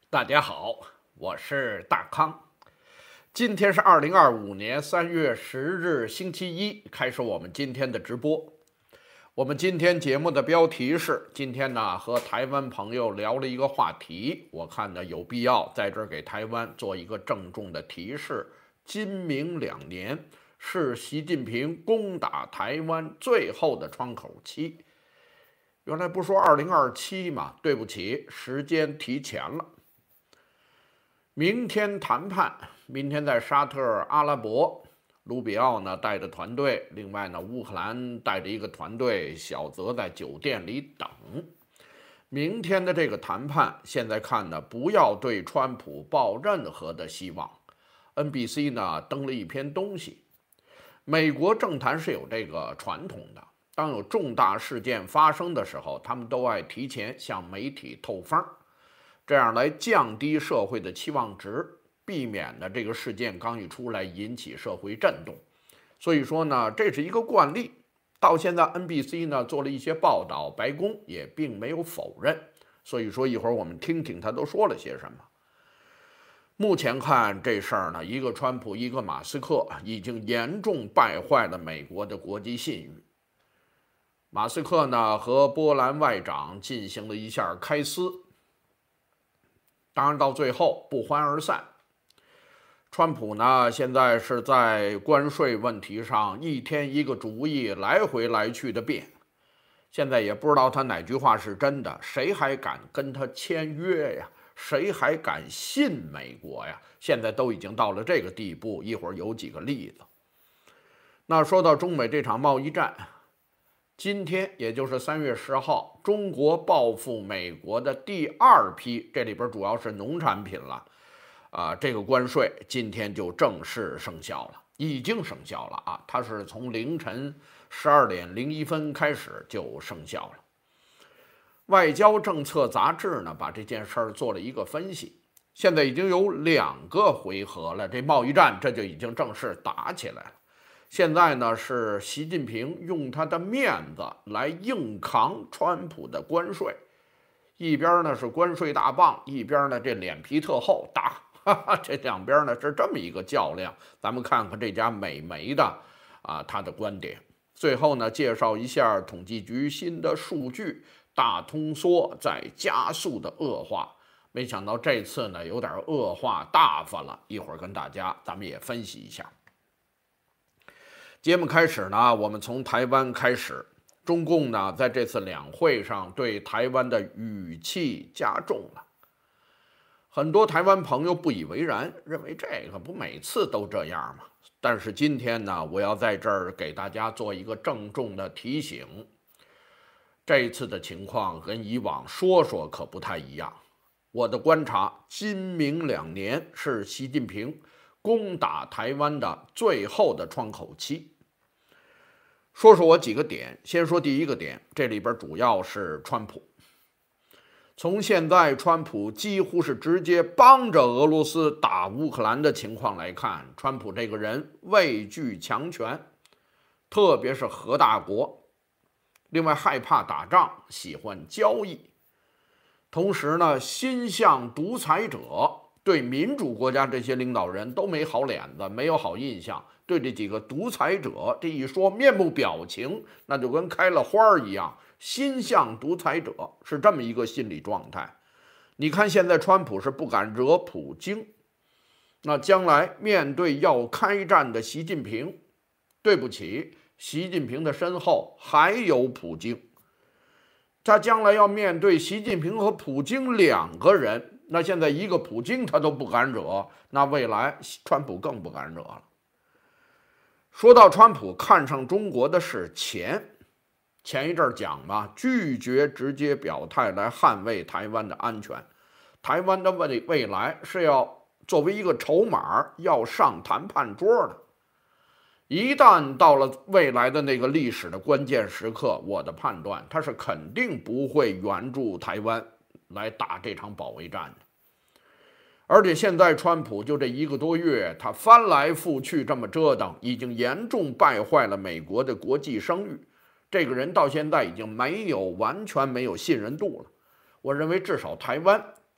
大家好，我是大康。今天是2025年3月10日，星期一，开始我们今天的直播。我们今天节目的标题是：今天呢和台湾朋友聊了一个话题，我看呢有必要在这儿给台湾做一个郑重的提示。今明两年是习近平攻打台湾最后的窗口期。原来不说2027吗？对不起，时间提前了。明天谈判，明天在沙特阿拉伯，卢比奥呢带着团队，另外呢乌克兰带着一个团队，小泽在酒店里等。明天的这个谈判，现在看呢，不要对川普抱任何的希望。NBC 呢登了一篇东西，美国政坛是有这个传统的，当有重大事件发生的时候，他们都爱提前向媒体透风。这样来降低社会的期望值，避免呢这个事件刚一出来引起社会震动。所以说呢，这是一个惯例。到现在 NBC 呢做了一些报道，白宫也并没有否认。所以说一会儿我们听听他都说了些什么。目前看这事儿呢，一个川普，一个马斯克，已经严重败坏了美国的国际信誉。马斯克呢和波兰外长进行了一下开撕。当然，到最后不欢而散。川普呢，现在是在关税问题上一天一个主意，来回来去的变。现在也不知道他哪句话是真的，谁还敢跟他签约呀？谁还敢信美国呀？现在都已经到了这个地步。一会儿有几个例子。那说到中美这场贸易战，今天也就是3月10号，中国报复美国的第2批，这里边主要是农产品了，这个关税今天就正式生效了，已经生效了啊！它是从凌晨12点01分开始就生效了。外交政策杂志呢，把这件事儿做了一个分析，现在已经有2个回合了，这贸易战这就已经正式打起来了。现在呢是习近平用他的面子来硬扛川普的关税，一边呢是关税大棒，一边呢这脸皮特厚打，这两边呢是这么一个较量。咱们看看这家美媒的他的观点。最后呢介绍一下统计局新的数据，大通缩在加速的恶化，没想到这次呢有点恶化大发了，一会儿跟咱们也分析一下。节目开始呢，我们从台湾开始。中共呢，在这次两会上对台湾的语气加重了，很多台湾朋友不以为然，认为这个不每次都这样吗？但是今天呢，我要在这儿给大家做一个郑重的提醒，这次的情况跟以往说可不太一样。我的观察，今明两年是习近平攻打台湾的最后的窗口期。说我几个点，先说第一个点，这里边主要是川普。从现在川普几乎是直接帮着俄罗斯打乌克兰的情况来看，川普这个人畏惧强权，特别是核大国，另外害怕打仗，喜欢交易，同时呢心向独裁者，对民主国家这些领导人都没好脸子，没有好印象。对这几个独裁者，这一说面部表情那就跟开了花一样，心向独裁者是这么一个心理状态。你看现在川普是不敢惹普京，那将来面对要开战的习近平，对不起，习近平的身后还有普京，他将来要面对习近平和普京2个人，那现在一个普京他都不敢惹，那未来川普更不敢惹了。说到川普看上中国的是钱，前一阵讲嘛，拒绝直接表态来捍卫台湾的安全，台湾的未来是要作为一个筹码要上谈判桌的。一旦到了未来的那个历史的关键时刻，我的判断他是肯定不会援助台湾来打这场保卫战的。而且现在川普就这1个多月，他翻来覆去这么折腾，已经严重败坏了美国的国际声誉。这个人到现在已经完全没有信任度了。我认为至少台湾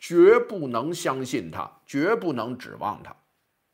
绝不能相信他，绝不能指望他。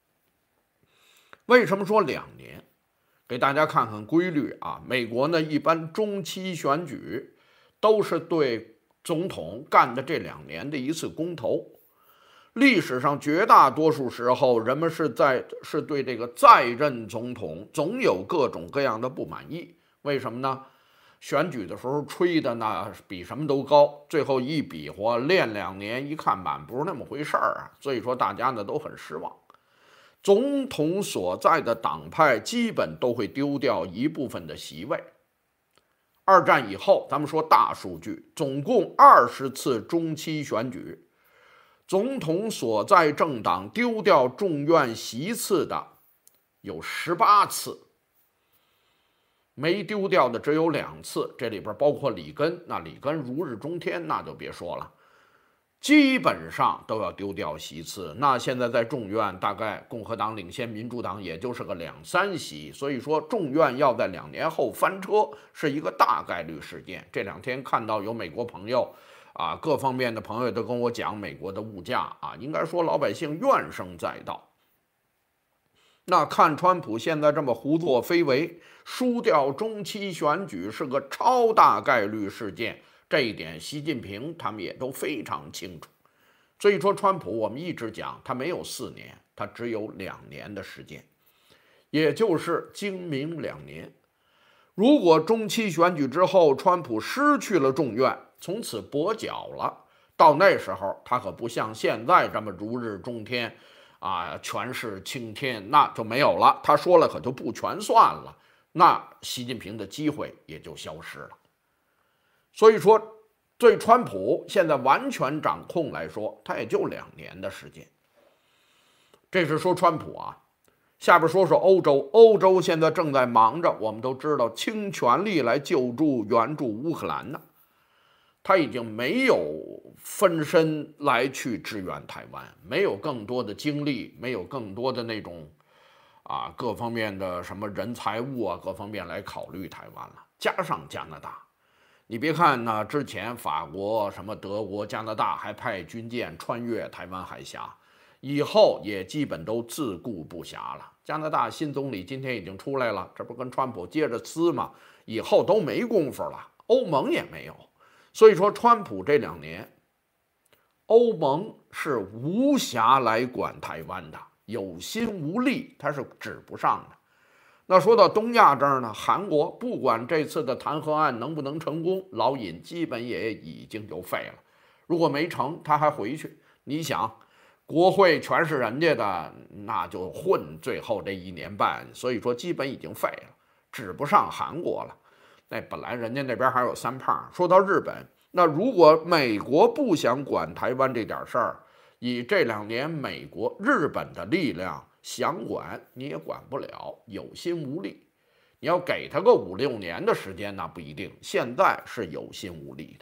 为什么说2年？给大家看看规律啊。美国呢，一般中期选举都是对总统干的这2年的一次公投。历史上绝大多数时候，人们是对这个在任总统总有各种各样的不满意。为什么呢？选举的时候吹的那比什么都高，最后一比划练2年，一看满不是那么回事儿啊。所以说大家呢都很失望。总统所在的党派基本都会丢掉一部分的席位。二战以后，咱们说大数据，总共20次中期选举，总统所在政党丢掉众院席次的有18次，没丢掉的只有2次，这里边包括里根，那里根如日中天，那就别说了，基本上都要丢掉席次。那现在在众院，大概共和党领先民主党也就是个2、3席，所以说众院要在2年后翻车是一个大概率事件。这2天看到有美国朋友啊，各方面的朋友都跟我讲美国的物价啊，应该说老百姓怨声载道。那看川普现在这么胡作非为，输掉中期选举是个超大概率事件，这一点习近平他们也都非常清楚。所以说川普我们一直讲他没有4年，他只有2年的时间，也就是精明2年。如果中期选举之后川普失去了众院，从此跛脚了，到那时候他可不像现在这么如日中天啊，权势青天，那就没有了，他说了可就不全算了，那习近平的机会也就消失了。所以说对川普现在完全掌控来说，他也就2年的时间。这是说川普啊。下边说说欧洲，欧洲现在正在忙着，我们都知道倾全力来救助援助乌克兰呢。他已经没有分身来去支援台湾，没有更多的精力，没有更多的那种各方面的什么人财物啊，各方面来考虑台湾了。加上加拿大，你别看呢，之前法国、什么德国、加拿大还派军舰穿越台湾海峡，以后也基本都自顾不暇了。加拿大新总理今天已经出来了，这不跟川普接着呲吗？以后都没工夫了，欧盟也没有。所以说川普这2年，欧盟是无暇来管台湾的，有心无力，他是指不上的。那说到东亚这儿呢，韩国不管这次的弹劾案能不能成功，老尹基本也已经就废了。如果没成，他还回去。你想，国会全是人家的，那就混最后这1年半，所以说基本已经废了，指不上韩国了。那本来人家那边还有3胖。说到日本，那如果美国不想管台湾这点事儿，以这2年日本的力量想管你也管不了，有心无力。你要给他个5、6年的时间，那不一定。现在是有心无力的。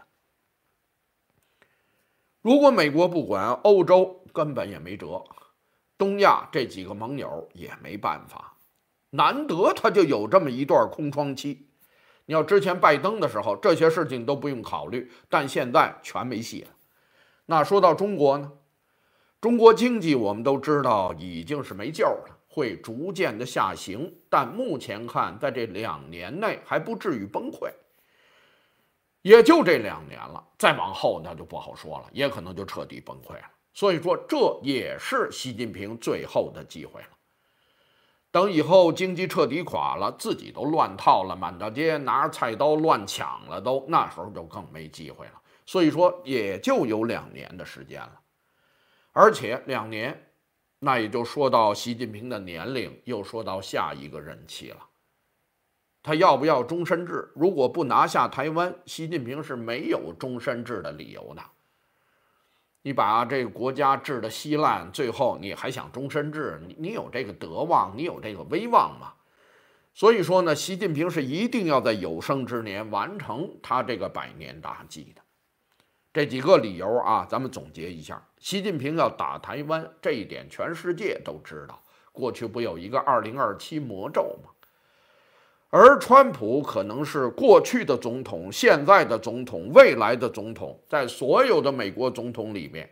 如果美国不管，欧洲根本也没辙，东亚这几个盟友也没办法。难得他就有这么一段空窗期。你要之前拜登的时候，这些事情都不用考虑，但现在全没戏了。那说到中国呢？中国经济我们都知道已经是没救了，会逐渐的下行，但目前看，在这2年内还不至于崩溃，也就这2年了，再往后那就不好说了，也可能就彻底崩溃了。所以说，这也是习近平最后的机会了。等以后经济彻底垮了，自己都乱套了，满大街拿着菜刀乱抢了都，那时候就更没机会了。所以说，也就有2年的时间了。而且2年，那也就说到习近平的年龄，又说到下一个任期了。他要不要终身制？如果不拿下台湾，习近平是没有终身制的理由的。你把这个国家治得稀烂，最后你还想终身制？你有这个德望，你有这个威望吗？所以说呢，习近平是一定要在有生之年完成他这个100年大计的。这几个理由啊，咱们总结一下。习近平要打台湾，这一点全世界都知道。过去不有一个2027魔咒吗？而川普可能是过去的总统、现在的总统、未来的总统，在所有的美国总统里面，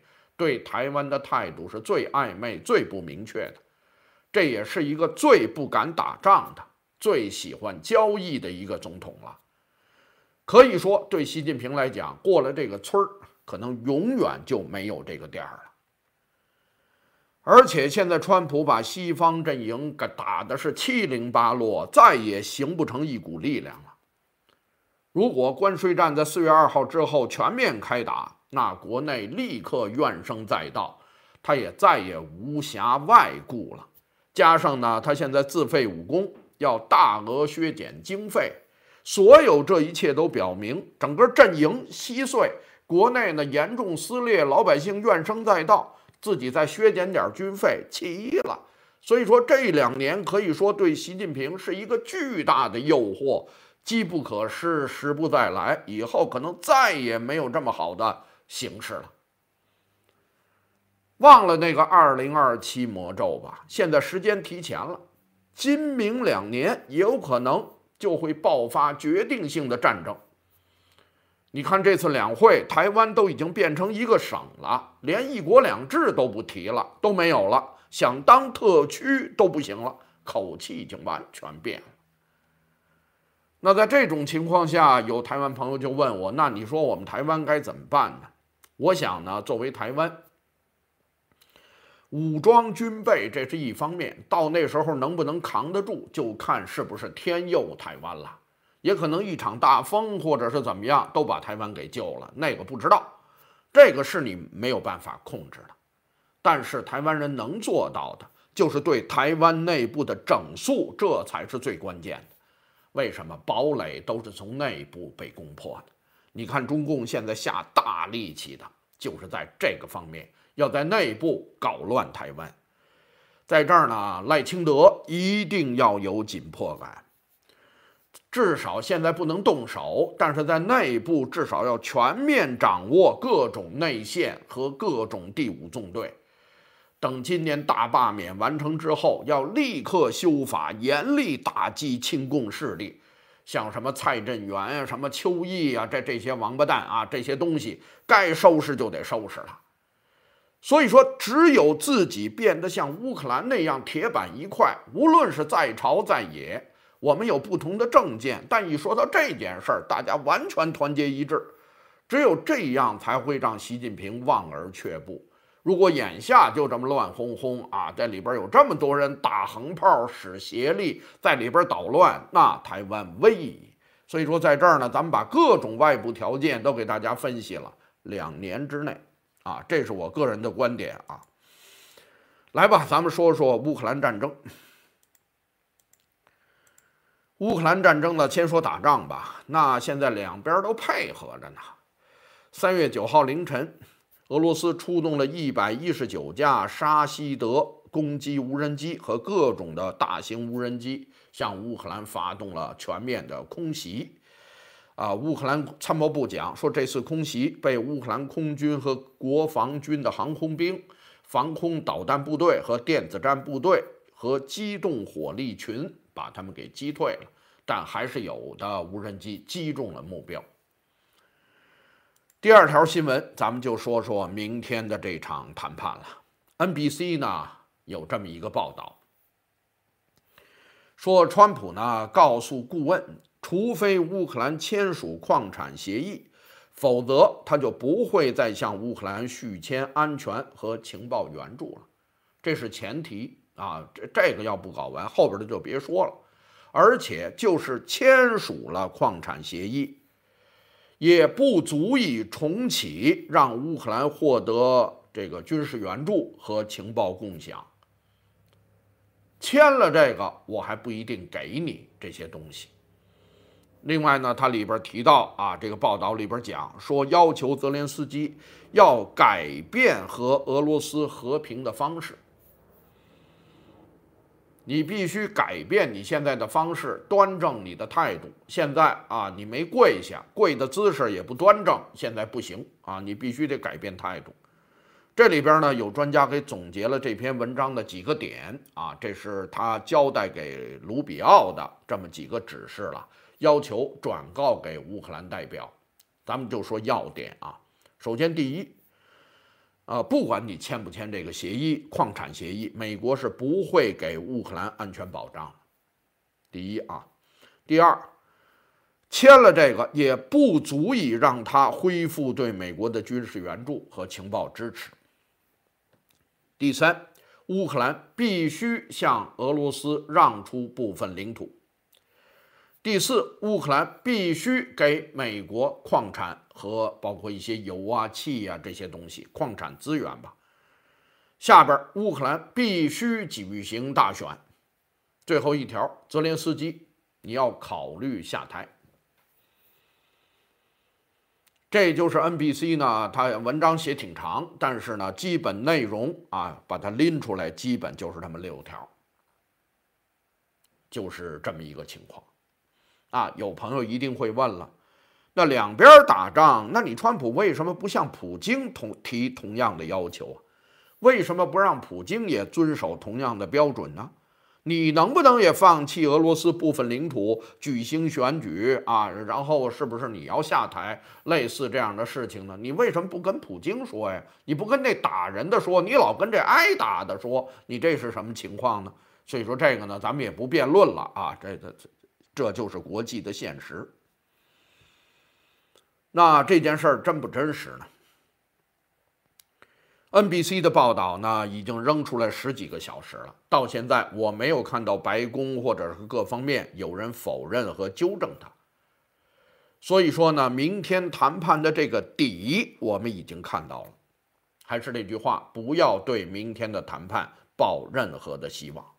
对台湾的态度是最暧昧、最不明确的，这也是一个最不敢打仗的、最喜欢交易的一个总统了。可以说，对习近平来讲，过了这个村儿，可能永远就没有这个店了。而且现在川普把西方阵营给打的是七零八落，再也形不成一股力量了。如果关税战在4月2号之后全面开打，那国内立刻怨声载道，他也再也无暇外顾了。加上呢，他现在自废武功，要大额削减经费，所有这一切都表明整个阵营稀碎，国内呢严重撕裂，老百姓怨声载道，自己再削减点军费，齐了。所以说这2年可以说对习近平是一个巨大的诱惑，机不可失，时不再来，以后可能再也没有这么好的形势了。忘了那个2027魔咒吧，现在时间提前了，今明2年也有可能就会爆发决定性的战争。你看这次两会，台湾都已经变成一个省了，连1国2制都不提了，都没有了，想当特区都不行了，口气已经完全变了。那在这种情况下，有台湾朋友就问我，那你说我们台湾该怎么办呢？我想呢，作为台湾武装军备，这是一方面，到那时候能不能扛得住，就看是不是天佑台湾了，也可能一场大风或者是怎么样，都把台湾给救了，那个不知道，这个是你没有办法控制的。但是台湾人能做到的，就是对台湾内部的整肃，这才是最关键的。为什么堡垒都是从内部被攻破的？你看中共现在下大力气的，就是在这个方面，要在内部搞乱台湾。在这儿呢，赖清德一定要有紧迫感，至少现在不能动手，但是在内部至少要全面掌握各种内线和各种第5纵队。等今年大罢免完成之后，要立刻修法，严厉打击亲共势力，像什么蔡振元啊、什么邱毅啊，这些王八蛋啊，这些东西该收拾就得收拾了。所以说，只有自己变得像乌克兰那样铁板一块，无论是在朝在野，我们有不同的政见，但一说到这件事儿，大家完全团结一致，只有这样才会让习近平望而却步。如果眼下就这么乱哄哄啊，在里边有这么多人打横炮、使邪力，在里边捣乱，那台湾危矣。所以说，在这儿呢，咱们把各种外部条件都给大家分析了，2年之内啊，这是我个人的观点啊。来吧，咱们说说乌克兰战争。乌克兰战争呢，先说打仗吧，那现在两边都配合着呢。3月9号凌晨，俄罗斯出动了119架沙希德攻击无人机和各种的大型无人机，向乌克兰发动了全面的空袭。乌克兰参谋部讲说，这次空袭被乌克兰空军和国防军的航空兵、防空导弹部队和电子战部队和机动火力群把他们给击退了，但还是有的无人机击中了目标。第2条新闻，咱们就说说明天的这场谈判了。NBC 呢有这么一个报道，说川普呢告诉顾问，除非乌克兰签署矿产协议，否则他就不会再向乌克兰续签安全和情报援助了。这是前提啊，这个要不搞完，后边的就别说了。而且就是签署了矿产协议，也不足以重启让乌克兰获得这个军事援助和情报共享。签了这个，我还不一定给你这些东西。另外呢，它里边提到这个报道里边讲说，要求泽连斯基要改变和俄罗斯和平的方式。你必须改变你现在的方式，端正你的态度。现在你没跪下，跪的姿势也不端正，现在不行你必须得改变态度。这里边呢，有专家给总结了这篇文章的几个点这是他交代给卢比奥的这么几个指示了，要求转告给乌克兰代表。咱们就说要点首先第一， 不管你签不签这个协议，矿产协议，美国是不会给乌克兰安全保障的。第一啊，第二，签了这个也不足以让他恢复对美国的军事援助和情报支持。第三，乌克兰必须向俄罗斯让出部分领土。第四，乌克兰必须给美国矿产和包括一些油啊、气啊这些东西，矿产资源吧。下边，乌克兰必须举行大选。最后一条，泽连斯基，你要考虑下台。这就是 NBC 呢，它文章写挺长，但是呢，基本内容啊，把它拎出来，基本就是这么6条，就是这么一个情况。有朋友一定会问了，那两边打仗，那你川普为什么不向普京提同样的要求啊？为什么不让普京也遵守同样的标准呢？你能不能也放弃俄罗斯部分领土，举行选举啊？然后是不是你要下台？类似这样的事情呢？你为什么不跟普京说呀？你不跟那打人的说，你老跟这挨打的说，你这是什么情况呢？所以说这个呢，咱们也不辩论了啊，这就是国际的现实。那这件事儿真不真实呢？NBC 的报道呢，已经扔出来10几个小时了，到现在我没有看到白宫或者是各方面有人否认和纠正它。所以说呢，明天谈判的这个底我们已经看到了。还是那句话，不要对明天的谈判抱任何的希望。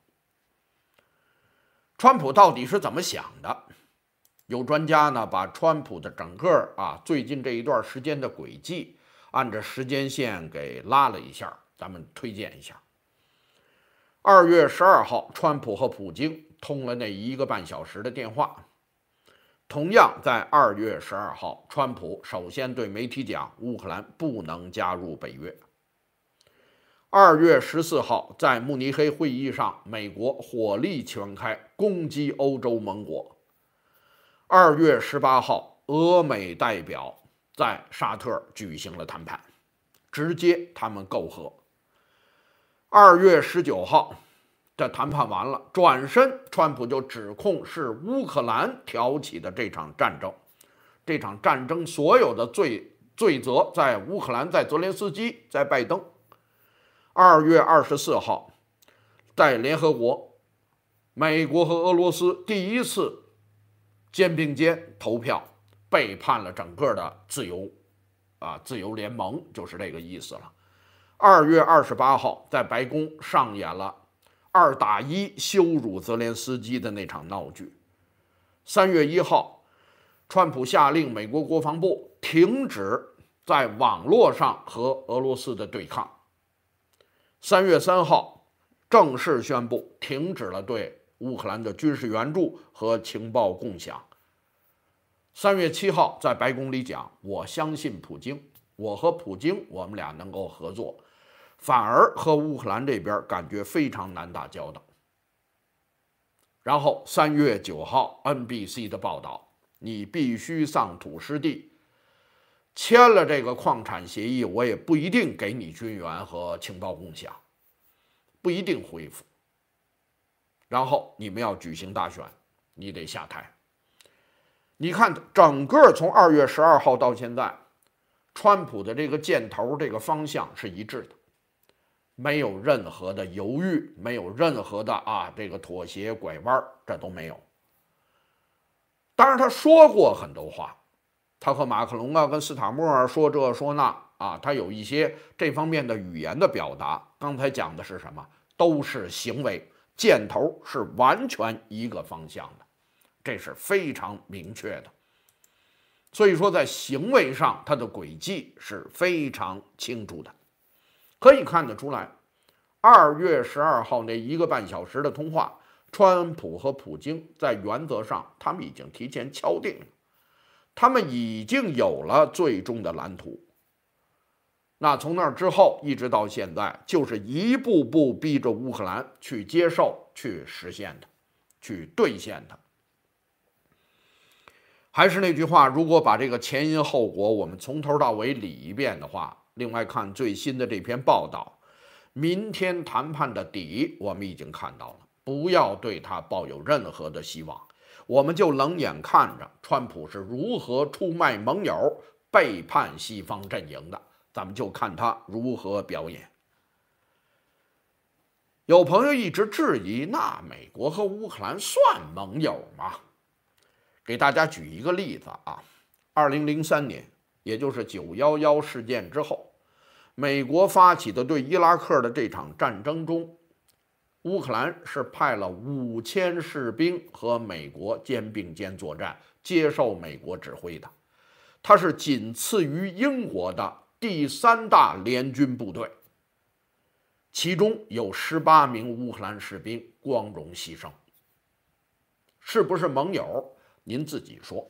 川普到底是怎么想的？有专家呢，把川普的整个最近这一段时间的轨迹，按着时间线给拉了一下，咱们推荐一下。2月12号，川普和普京通了那1个半小时的电话。同样在2月12号，川普首先对媒体讲，乌克兰不能加入北约。2月14号，在慕尼黑会议上，美国火力全开攻击欧洲盟国。2月18号，俄美代表在沙特举行了谈判，直接他们媾和。2月19号，这谈判完了，转身川普就指控是乌克兰挑起的这场战争，这场战争所有的罪责在乌克兰，在泽连斯基，在拜登。2月24号，在联合国，美国和俄罗斯第一次肩并肩投票，背叛了整个的自由联盟，就是这个意思了。2月28号，在白宫上演了2打1羞辱泽连斯基的那场闹剧。3月1号，川普下令美国国防部停止在网络上和俄罗斯的对抗。3月3号，正式宣布停止了对乌克兰的军事援助和情报共享。3月7号，在白宫里讲，我相信普京，我和普京我们俩能够合作，反而和乌克兰这边感觉非常难打交道。然后3月9号 NBC 的报道，你必须丧土失地，签了这个矿产协议，我也不一定给你军援和情报共享，不一定恢复。然后你们要举行大选，你得下台。你看，整个从2月12号到现在，川普的这个箭头这个方向是一致的，没有任何的犹豫，没有任何的这个妥协拐弯，这都没有。当然他说过很多话，他和马克龙跟斯塔默说这说那他有一些这方面的语言的表达。刚才讲的是什么？都是行为，箭头是完全一个方向的，这是非常明确的。所以说在行为上他的轨迹是非常清楚的，可以看得出来。2月12号那1个半小时的通话，川普和普京在原则上他们已经提前敲定了，他们已经有了最终的蓝图。那从那之后一直到现在，就是一步步逼着乌克兰去接受、去实现它、去兑现它。还是那句话，如果把这个前因后果我们从头到尾理一遍的话， 另外看最新的这篇报道，明天谈判的底我们已经看到了，不要对他抱有任何的希望，我们就冷眼看着川普是如何出卖盟友、背叛西方阵营的，咱们就看他如何表演。有朋友一直质疑，那美国和乌克兰算盟友吗？给大家举一个例子啊，2003年，也就是911事件之后，美国发起的对伊拉克的这场战争中，乌克兰是派了5000士兵和美国肩并肩作战，接受美国指挥的，它是仅次于英国的第3大联军部队。其中有18名乌克兰士兵光荣牺牲，是不是盟友？您自己说。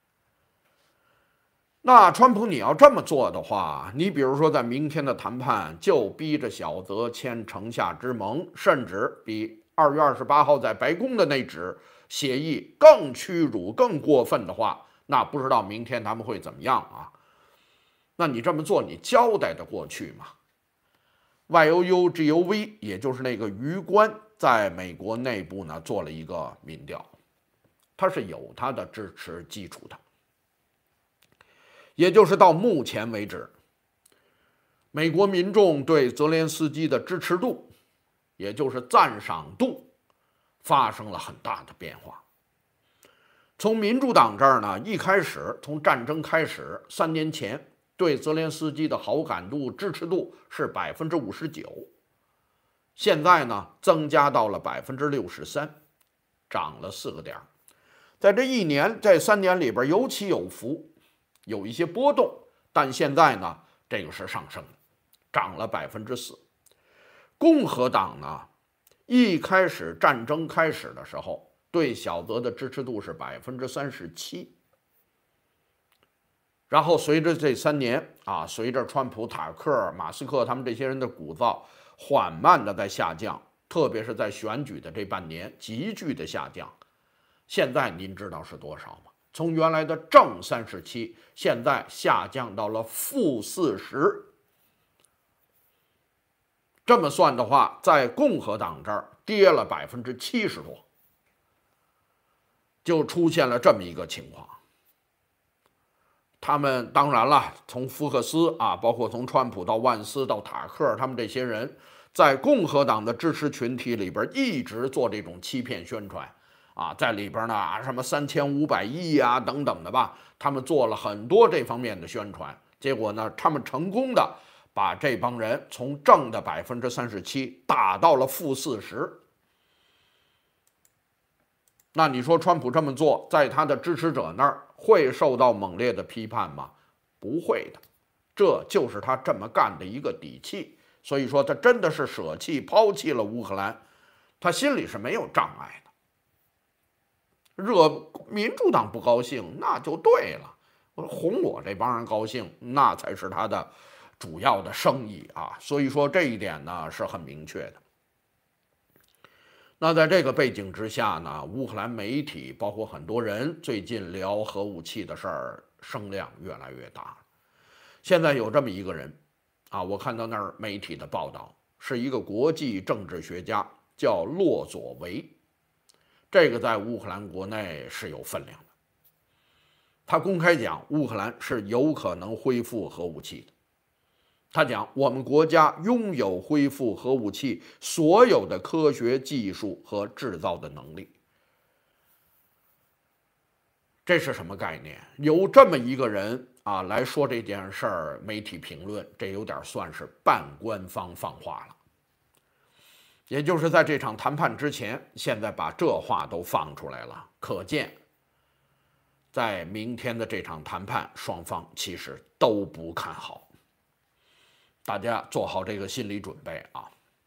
那川普你要这么做的话，你比如说在明天的谈判就逼着小泽签城下之盟，甚至比2月28号在白宫的那纸协议更屈辱、更过分的话，那不知道明天他们会怎么样啊？那你这么做，你交代得过去吗？YOU-GOV， 也就是那个余官，在美国内部呢做了一个民调，他是有他的支持基础的。也就是到目前为止，美国民众对泽连斯基的支持度，也就是赞赏度，发生了很大的变化。从民主党这儿呢，一开始从战争开始，3年前对泽连斯基的好感度、支持度是59%，现在呢增加到了63%，涨了4个点。在这1年、这3年里边有起有伏，有一些波动，但现在呢这个是上升，涨了4%。共和党呢，一开始战争开始的时候，对小泽的支持度是37%。然后随着这3年啊，随着川普、塔克、马斯克他们这些人的鼓噪，缓慢的在下降，特别是在选举的这半年急剧的下降。现在您知道是多少吗？从原来的正37，现在下降到了-40。这么算的话，在共和党这儿跌了70%多，就出现了这么一个情况。他们当然了，从福克斯啊，包括从川普到万斯到塔克，他们这些人在共和党的支持群体里边一直做这种欺骗宣传啊，在里边呢什么3500亿啊等等的吧，他们做了很多这方面的宣传，结果呢，他们成功的把这帮人从正的37%打到了-40%。那你说川普这么做，在他的支持者那儿会受到猛烈的批判吗？不会的，这就是他这么干的一个底气。所以说他真的是舍弃、抛弃了乌克兰，他心里是没有障碍的。惹民主党不高兴，那就对了，哄我这帮人高兴，那才是他的主要的生意啊。所以说这一点呢是很明确的。那在这个背景之下呢，乌克兰媒体包括很多人最近聊核武器的事儿声量越来越大。现在有这么一个人啊，我看到那儿媒体的报道，是一个国际政治学家，叫洛佐维。这个在乌克兰国内是有分量的。他公开讲，乌克兰是有可能恢复核武器的。他讲，我们国家拥有恢复核武器所有的科学技术和制造的能力。这是什么概念？有这么一个人啊来说这件事儿，媒体评论，这有点算是半官方放话了。也就是在这场谈判之前，现在把这话都放出来了，可见在明天的这场谈判，双方其实都不看好。大家做好这个心理准备啊。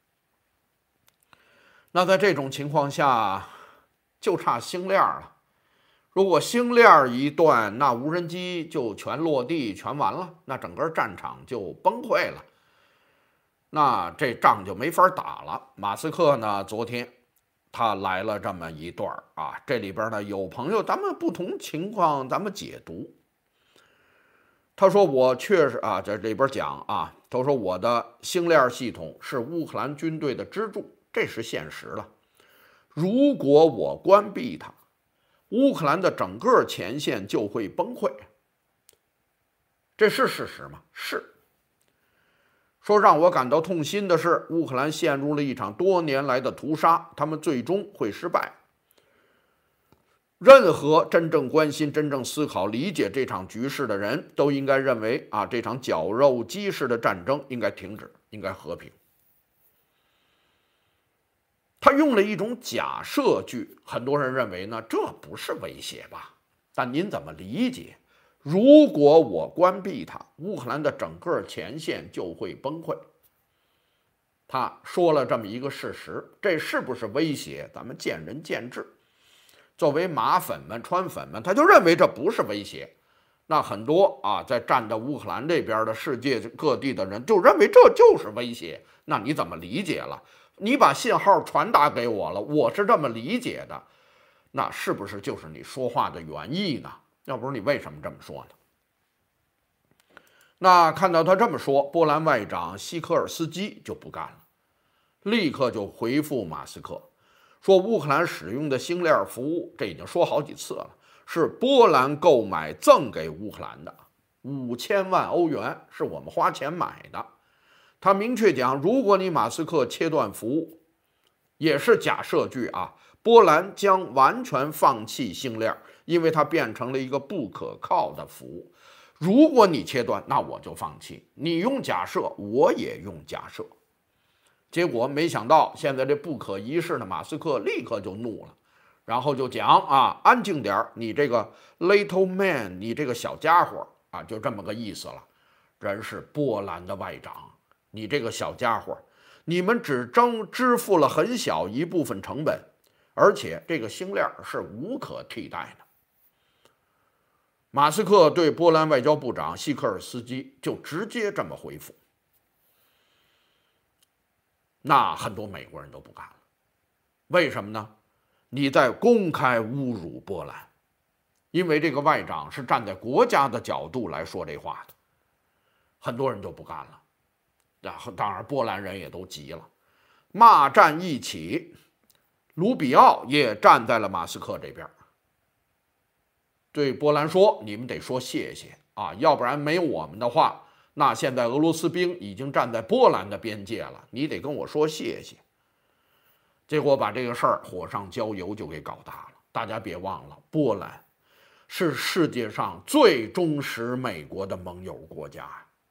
那在这种情况下，就差星链了。如果星链一断，那无人机就全落地，全完了，那整个战场就崩溃了，那这仗就没法打了。马斯克呢，昨天他来了这么一段啊，这里边呢有朋友咱们不同情况咱们解读。 他说我确实啊，在这里边讲啊，他说我的星链系统是乌克兰军队的支柱，这是现实了。如果我关闭它，乌克兰的整个前线就会崩溃，这是事实吗？是。说让我感到痛心的是，乌克兰陷入了一场多年来的屠杀，他们最终会失败。任何真正关心、真正思考、理解这场局势的人都应该认为啊，这场绞肉机式的战争应该停止，应该和平。他用了一种假设句，很多人认为呢，这不是威胁吧？但您怎么理解？如果我关闭它，乌克兰的整个前线就会崩溃。他说了这么一个事实，这是不是威胁？咱们见仁见智。作为马粉们、川粉们，他就认为这不是威胁。那很多啊，在站在乌克兰这边的世界各地的人就认为这就是威胁。那你怎么理解了？你把信号传达给我了，我是这么理解的，那是不是就是你说话的原意呢？要不是你为什么这么说呢？那看到他这么说，波兰外长西科尔斯基就不干了，立刻就回复马斯克，说乌克兰使用的星链服务，这已经说好几次了，是波兰购买赠给乌克兰的，5000万欧元是我们花钱买的。他明确讲，如果你马斯克切断服务，也是假设句啊，波兰将完全放弃星链，因为它变成了一个不可靠的服务。如果你切断，那我就放弃。你用假设，我也用假设。结果没想到，现在这不可一世的马斯克立刻就怒了，然后就讲啊，安静点，你这个 little man， 你这个小家伙啊，就这么个意思了。人是波兰的外长，你这个小家伙，你们只支付了很小一部分成本，而且这个星链是无可替代的。马斯克对波兰外交部长西科尔斯基就直接这么回复，那很多美国人都不干了。为什么呢？你在公开侮辱波兰，因为这个外长是站在国家的角度来说这话的，很多人就不干了。当然，波兰人也都急了，骂战一起，卢比奥也站在了马斯克这边，对波兰说：“你们得说谢谢啊，要不然没有我们的话，那现在俄罗斯兵已经站在波兰的边界了，你得跟我说谢谢。”结果把这个事儿火上浇油就给搞大了。大家别忘了，波兰是世界上最忠实美国的盟友国家。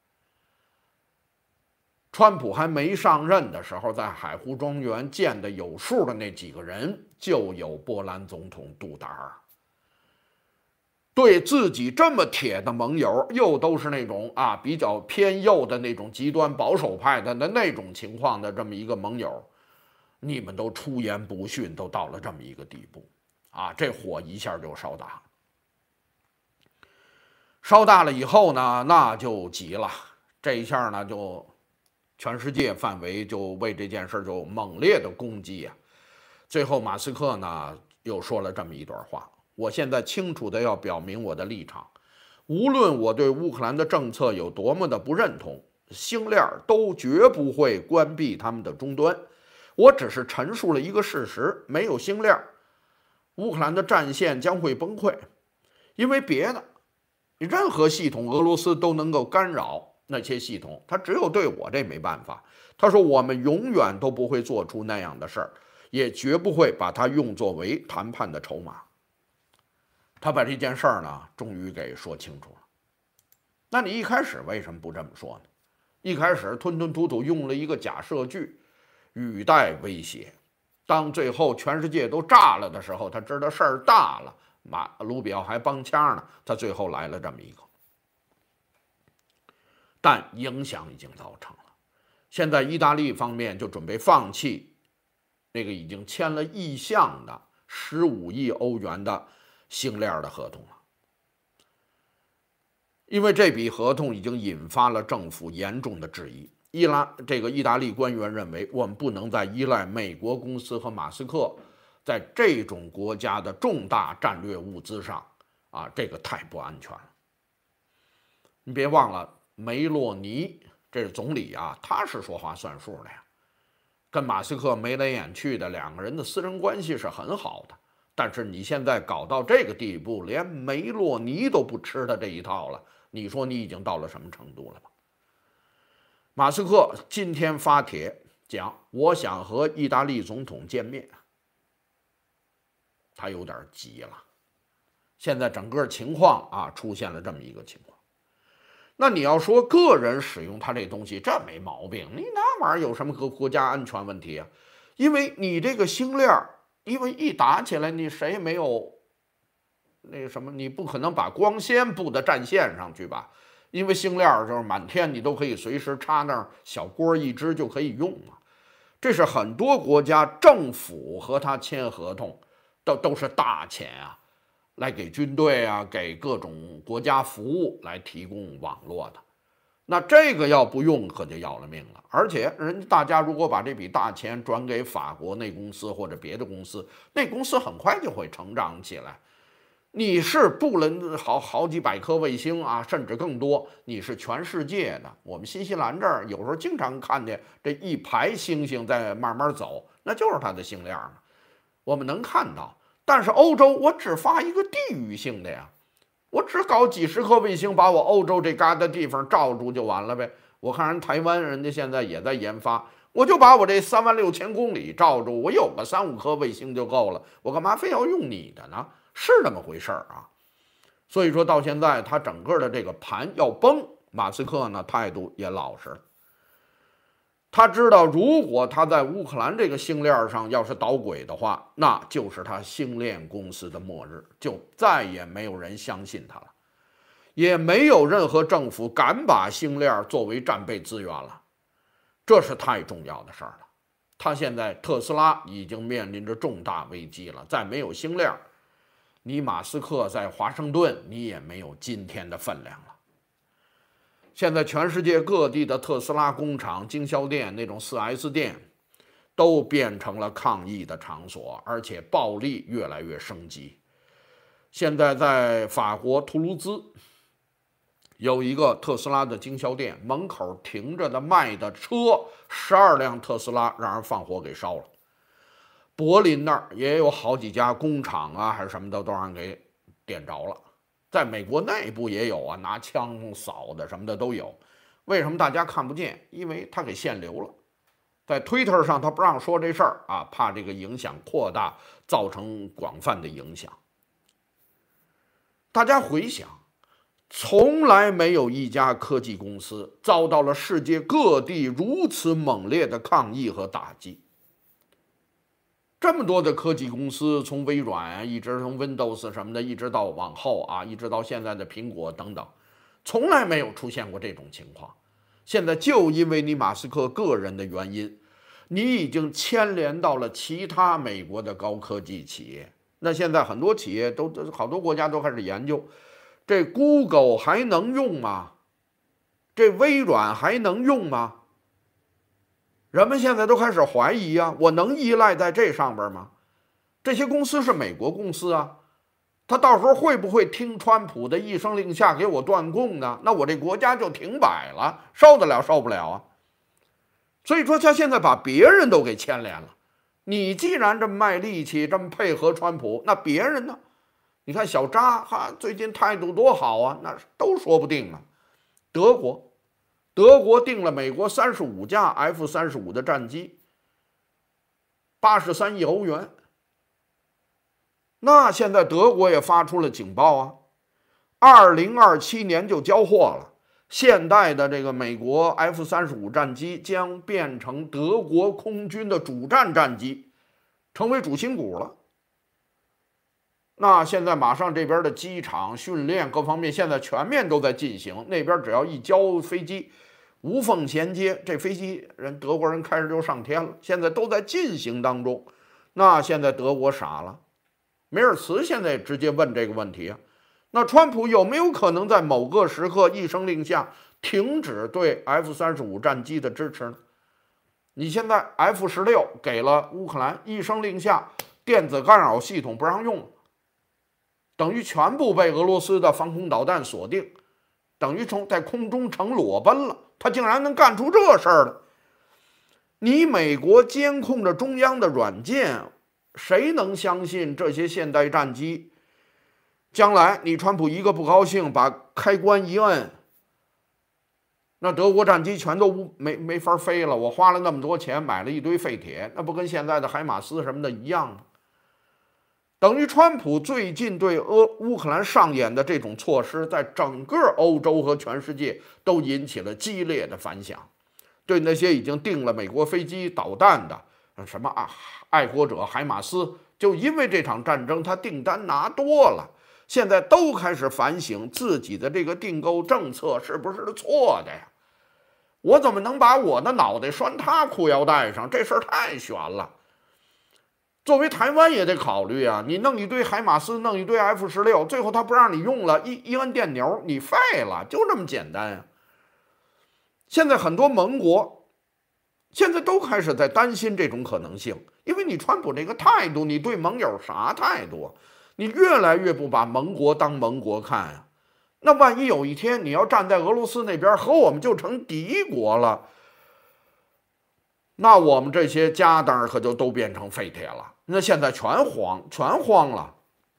川普还没上任的时候，在海湖庄园见的有数的那几个人，就有波兰总统杜达尔。对自己这么铁的盟友，又都是那种啊比较偏右的那种极端保守派的那种情况的这么一个盟友，你们都出言不逊，都到了这么一个地步啊！这火一下就烧大，烧大了以后呢，那就急了，这一下呢就全世界范围就为这件事就猛烈的攻击呀。最后马斯克呢又说了这么一段话。我现在清楚地要表明我的立场，无论我对乌克兰的政策有多么的不认同，星链都绝不会关闭他们的终端。我只是陈述了一个事实，没有星链，乌克兰的战线将会崩溃，因为别的任何系统俄罗斯都能够干扰那些系统，他只有对我这没办法。他说我们永远都不会做出那样的事儿，也绝不会把它用作为谈判的筹码。他把这件事儿呢，终于给说清楚了。那你一开始为什么不这么说呢？一开始吞吞吐吐用了一个假设句，语带威胁。当最后全世界都炸了的时候，他知道事儿大了，卢比奥还帮腔呢，他最后来了这么一个。但影响已经造成了。现在意大利方面就准备放弃那个已经签了意向的15亿欧元的星链的合同了，因为这笔合同已经引发了政府严重的质疑。意大利官员认为，我们不能再依赖美国公司和马斯克在这种国家的重大战略物资上啊，这个太不安全了。 你别忘了梅洛尼这是总理啊，他是说话算数的呀，跟马斯克眉来眼去的，两个人的私人关系是很好的。但是你现在搞到这个地步，连梅洛尼都不吃他这一套了，你说你已经到了什么程度了吧？马斯克今天发帖讲，我想和意大利总统见面，他有点急了。现在整个情况啊，出现了这么一个情况。那你要说个人使用它这东西，这没毛病，你那玩意儿有什么国家安全问题啊？因为你这个星链，因为一打起来，你谁没有那个什么，你不可能把光纤布到战线上去吧？因为星链就是满天，你都可以随时插那儿小锅一支就可以用嘛。这是很多国家政府和他签合同，都是大钱啊，来给军队啊，给各种国家服务来提供网络的。那这个要不用可就要了命了。而且大家如果把这笔大钱转给法国那公司或者别的公司，那公司很快就会成长起来。你是布了好几百颗卫星啊，甚至更多，你是全世界的。我们新西兰这儿有时候经常看见这一排星星在慢慢走，那就是它的星链嘛，我们能看到。但是欧洲我只发一个地域性的呀，我只搞几十颗卫星，把我欧洲这旮瘩地方罩住就完了呗。我看人台湾人家现在也在研发，我就把我这36000公里罩住，我有个3、5颗卫星就够了，我干嘛非要用你的呢？是这么回事儿啊。所以说到现在他整个的这个盘要崩，马斯克呢态度也老实了。他知道如果他在乌克兰这个星链上要是捣鬼的话，那就是他星链公司的末日，就再也没有人相信他了，也没有任何政府敢把星链作为战备资源了。这是太重要的事儿了。他现在特斯拉已经面临着重大危机了，再没有星链，你马斯克在华盛顿你也没有今天的分量了。现在全世界各地的特斯拉工厂、经销店、那种 4S 店都变成了抗议的场所，而且暴力越来越升级。现在在法国图卢兹有一个特斯拉的经销店，门口停着的卖的车12辆特斯拉让人放火给烧了。柏林那儿也有好几家工厂啊，还是什么的，都让人给点着了。在美国内部也有啊，拿枪扫的什么的都有。为什么大家看不见？因为他给限流了，在 Twitter 上他不让说这事儿啊，怕这个影响扩大，造成广泛的影响。大家回想，从来没有一家科技公司遭到了世界各地如此猛烈的抗议和打击。这么多的科技公司，从微软啊，一直从 Windows 什么的，一直到往后啊，一直到现在的苹果等等，从来没有出现过这种情况。现在就因为你马斯克个人的原因，你已经牵连到了其他美国的高科技企业。那现在很多企业都好多国家都开始研究，这 Google 还能用吗？这微软还能用吗？人们现在都开始怀疑啊，我能依赖在这上边吗？这些公司是美国公司啊，他到时候会不会听川普的一声令下给我断供呢？那我这国家就停摆了，受得了受不了啊？所以说他现在把别人都给牵连了。你既然这么卖力气，这么配合川普，那别人呢？你看小扎哈最近态度多好啊，那都说不定啊。德国订了美国35架 F-35的战机，83亿欧元。那现在德国也发出了警报啊，2027年就交货了。现代的这个美国 F-35战机将变成德国空军的主战战机，成为主心骨了。那现在马上这边的机场训练各方面现在全面都在进行，那边只要一交飞机，无缝衔接，这飞机德国人开始就上天了，现在都在进行当中。那现在德国傻了，梅尔茨现在直接问这个问题啊，那川普有没有可能在某个时刻一声令下停止对 F-35战机的支持呢？你现在 F-16给了乌克兰，一声令下电子干扰系统不让用了，等于全部被俄罗斯的防空导弹锁定。 等于在空中成裸奔了，他竟然能干出这事儿来。你美国监控着中央的软件，谁能相信这些现代战机将来你川普一个不高兴，把开关一摁，那德国战机全都没法飞了？我花了那么多钱买了一堆废铁，那不跟现在的海马斯什么的一样吗？等于川普最近对乌克兰上演的这种措施，在整个欧洲和全世界都引起了激烈的反响。对那些已经订了美国飞机导弹的，什么爱国者、海马斯，就因为这场战争，他订单拿多了，现在都开始反省自己的这个订购政策是不是错的呀？我怎么能把我的脑袋拴他裤腰带上？这事儿太悬了。作为台湾也得考虑啊，你弄一堆海马斯，弄一堆 F-16，最后他不让你用了，一按电钮，你废了，就这么简单啊。现在很多盟国现在都开始在担心这种可能性，因为你川普这个态度，你对盟友啥态度？你越来越不把盟国当盟国看啊。那万一有一天你要站在俄罗斯那边，和我们就成敌国了，那我们这些家当可就都变成废铁了。那现在全慌了。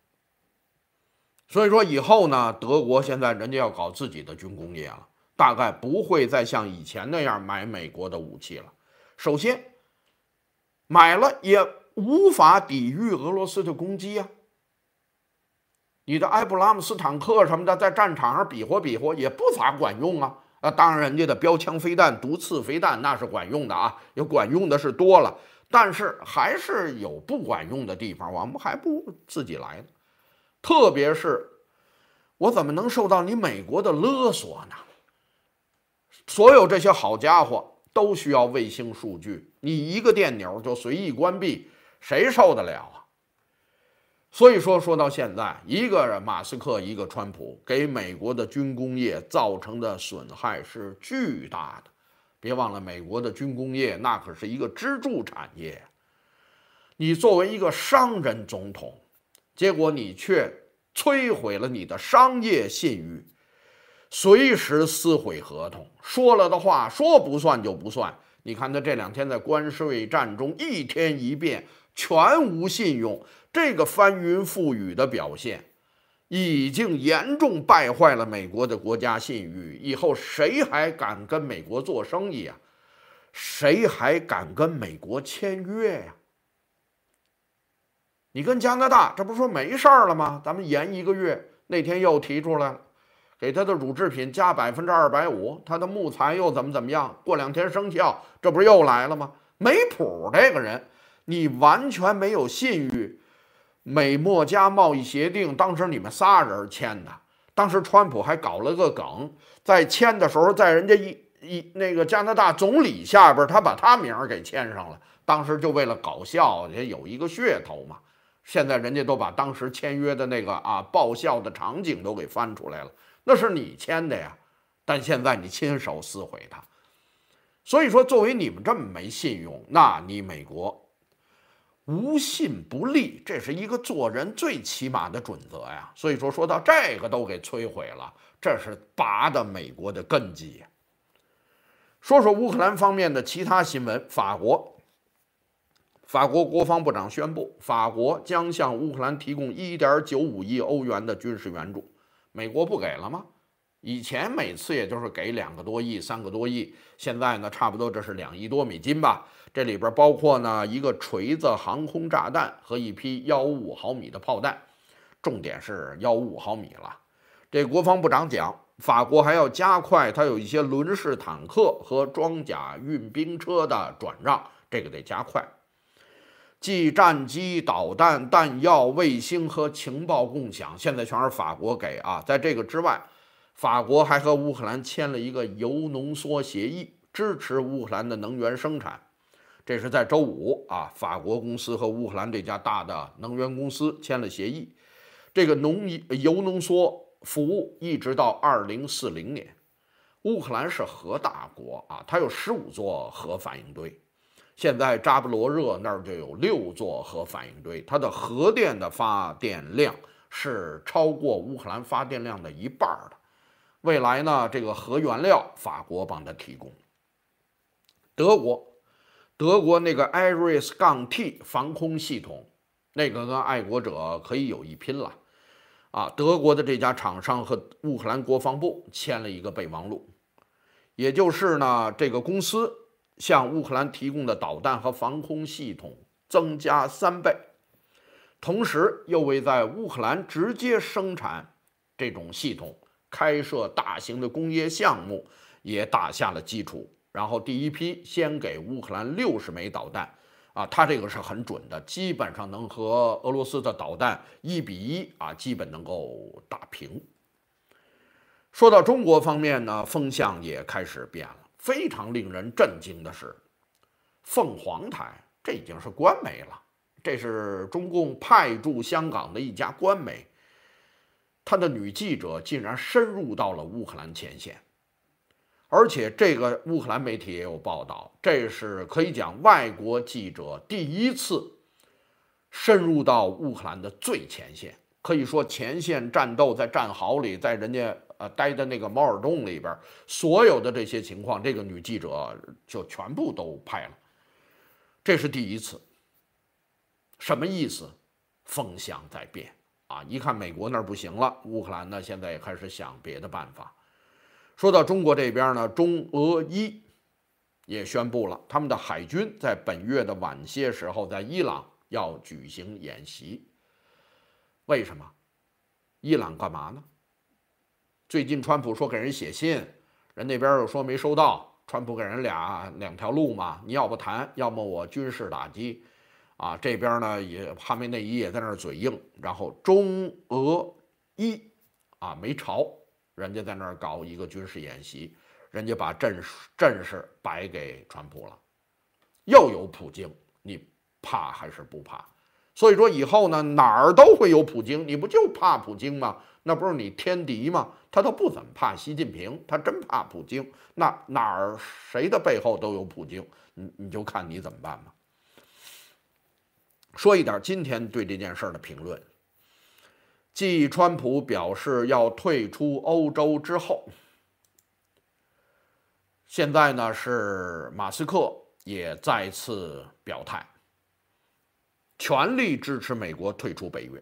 所以说以后呢，德国现在人家要搞自己的军工业了，大概不会再像以前那样买美国的武器了。首先，买了也无法抵御俄罗斯的攻击啊。你的埃布拉姆斯坦克什么的，在战场上比划比划也不咋管用啊。当然，人家的标枪飞弹、毒刺飞弹那是管用的啊，有管用的是多了，但是还是有不管用的地方，我们还不如自己来呢。特别是我怎么能受到你美国的勒索呢？所有这些好家伙都需要卫星数据，你一个电钮就随意关闭，谁受得了啊？所以说到现在，一个马斯克，一个川普，给美国的军工业造成的损害是巨大的。别忘了，美国的军工业那可是一个支柱产业。你作为一个商人总统，结果你却摧毁了你的商业信誉，随时撕毁合同，说了的话说不算就不算。你看他这2天在关税战中一天一变，全无信用，这个翻云覆雨的表现，已经严重败坏了美国的国家信誉。以后谁还敢跟美国做生意啊？谁还敢跟美国签约呀？你跟加拿大，这不是说没事儿了吗？咱们延1个月，那天又提出来了，给他的乳制品加250%，他的木材又怎么样？过2天生效，这不是又来了吗？没谱，这个人，你完全没有信誉。美墨加贸易协定，当时你们仨人签的，当时川普还搞了个梗，在签的时候，在人家那个加拿大总理下边，他把他名儿给签上了，当时就为了搞笑，也有一个噱头嘛。现在人家都把当时签约的那个爆笑的场景都给翻出来了，那是你签的呀，但现在你亲手撕毁它。所以说，作为你们这么没信用，那你美国无信不立，这是一个做人最起码的准则呀。所以说到这个都给摧毁了，这是拔的美国的根基呀。说说乌克兰方面的其他新闻，法国国防部长宣布，法国将向乌克兰提供1.95亿欧元的军事援助。美国不给了吗？以前每次也就是给2个多亿、3个多亿，现在呢，差不多这是2亿多美金吧。这里边包括呢一个锤子航空炸弹和一批155毫米的炮弹，重点是155毫米了。这国防部长讲，法国还要加快它有一些轮式坦克和装甲运兵车的转让，这个得加快。即战机、导弹、弹药、卫星和情报共享，现在全是法国给啊。在这个之外，法国还和乌克兰签了一个铀浓缩协议，支持乌克兰的能源生产。这是在周五啊，法国公司和乌克兰这家大的能源公司签了协议。这个铀浓缩服务一直到2040年。乌克兰是核大国啊，它有15座核反应堆。现在扎波罗热那儿就有6座核反应堆，它的核电的发电量是超过乌克兰发电量的1半的。 未来呢，这个核原料法国帮他提供。德国那个 Iris-T 防空系统，那个跟爱国者可以有一拼了啊！德国的这家厂商和乌克兰国防部签了一个备忘录，也就是呢，这个公司向乌克兰提供的导弹和防空系统增加3倍，同时又为在乌克兰直接生产这种系统开设大型的工业项目也打下了基础。然后第一批先给乌克兰60枚导弹，啊，它这个是很准的，基本上能和俄罗斯的导弹1:1啊，基本能够打平。说到中国方面呢，风向也开始变了。非常令人震惊的是，凤凰台这已经是官媒了，这是中共派驻香港的一家官媒，他的女记者竟然深入到了乌克兰前线。而且这个乌克兰媒体也有报道，这是可以讲外国记者第一次深入到乌克兰的最前线。可以说前线战斗在战壕里，在人家待的那个毛尔洞里边，所有的这些情况，这个女记者就全部都拍了。这是第一次。什么意思？风向在变啊！一看美国那儿不行了，乌克兰呢现在也开始想别的办法。说到中国这边呢，中俄伊也宣布了，他们的海军在本月的晚些时候在伊朗要举行演习。为什么？伊朗干嘛呢？最近川普说给人写信，人那边又说没收到，川普给人两条路嘛，你要不谈，要么我军事打击。啊，这边呢也哈梅内伊也在那儿嘴硬，然后中俄伊啊没朝。人家在那儿搞一个军事演习，人家把阵势摆给川普了，又有普京，你怕还是不怕？所以说以后呢，哪儿都会有普京，你不就怕普京吗？那不是你天敌吗？他都不怎么怕习近平，他真怕普京，那哪儿谁的背后都有普京，你就看你怎么办吧。说一点今天对这件事的评论。继川普表示要退出欧洲之后，现在呢是马斯克也再次表态，全力支持美国退出北约。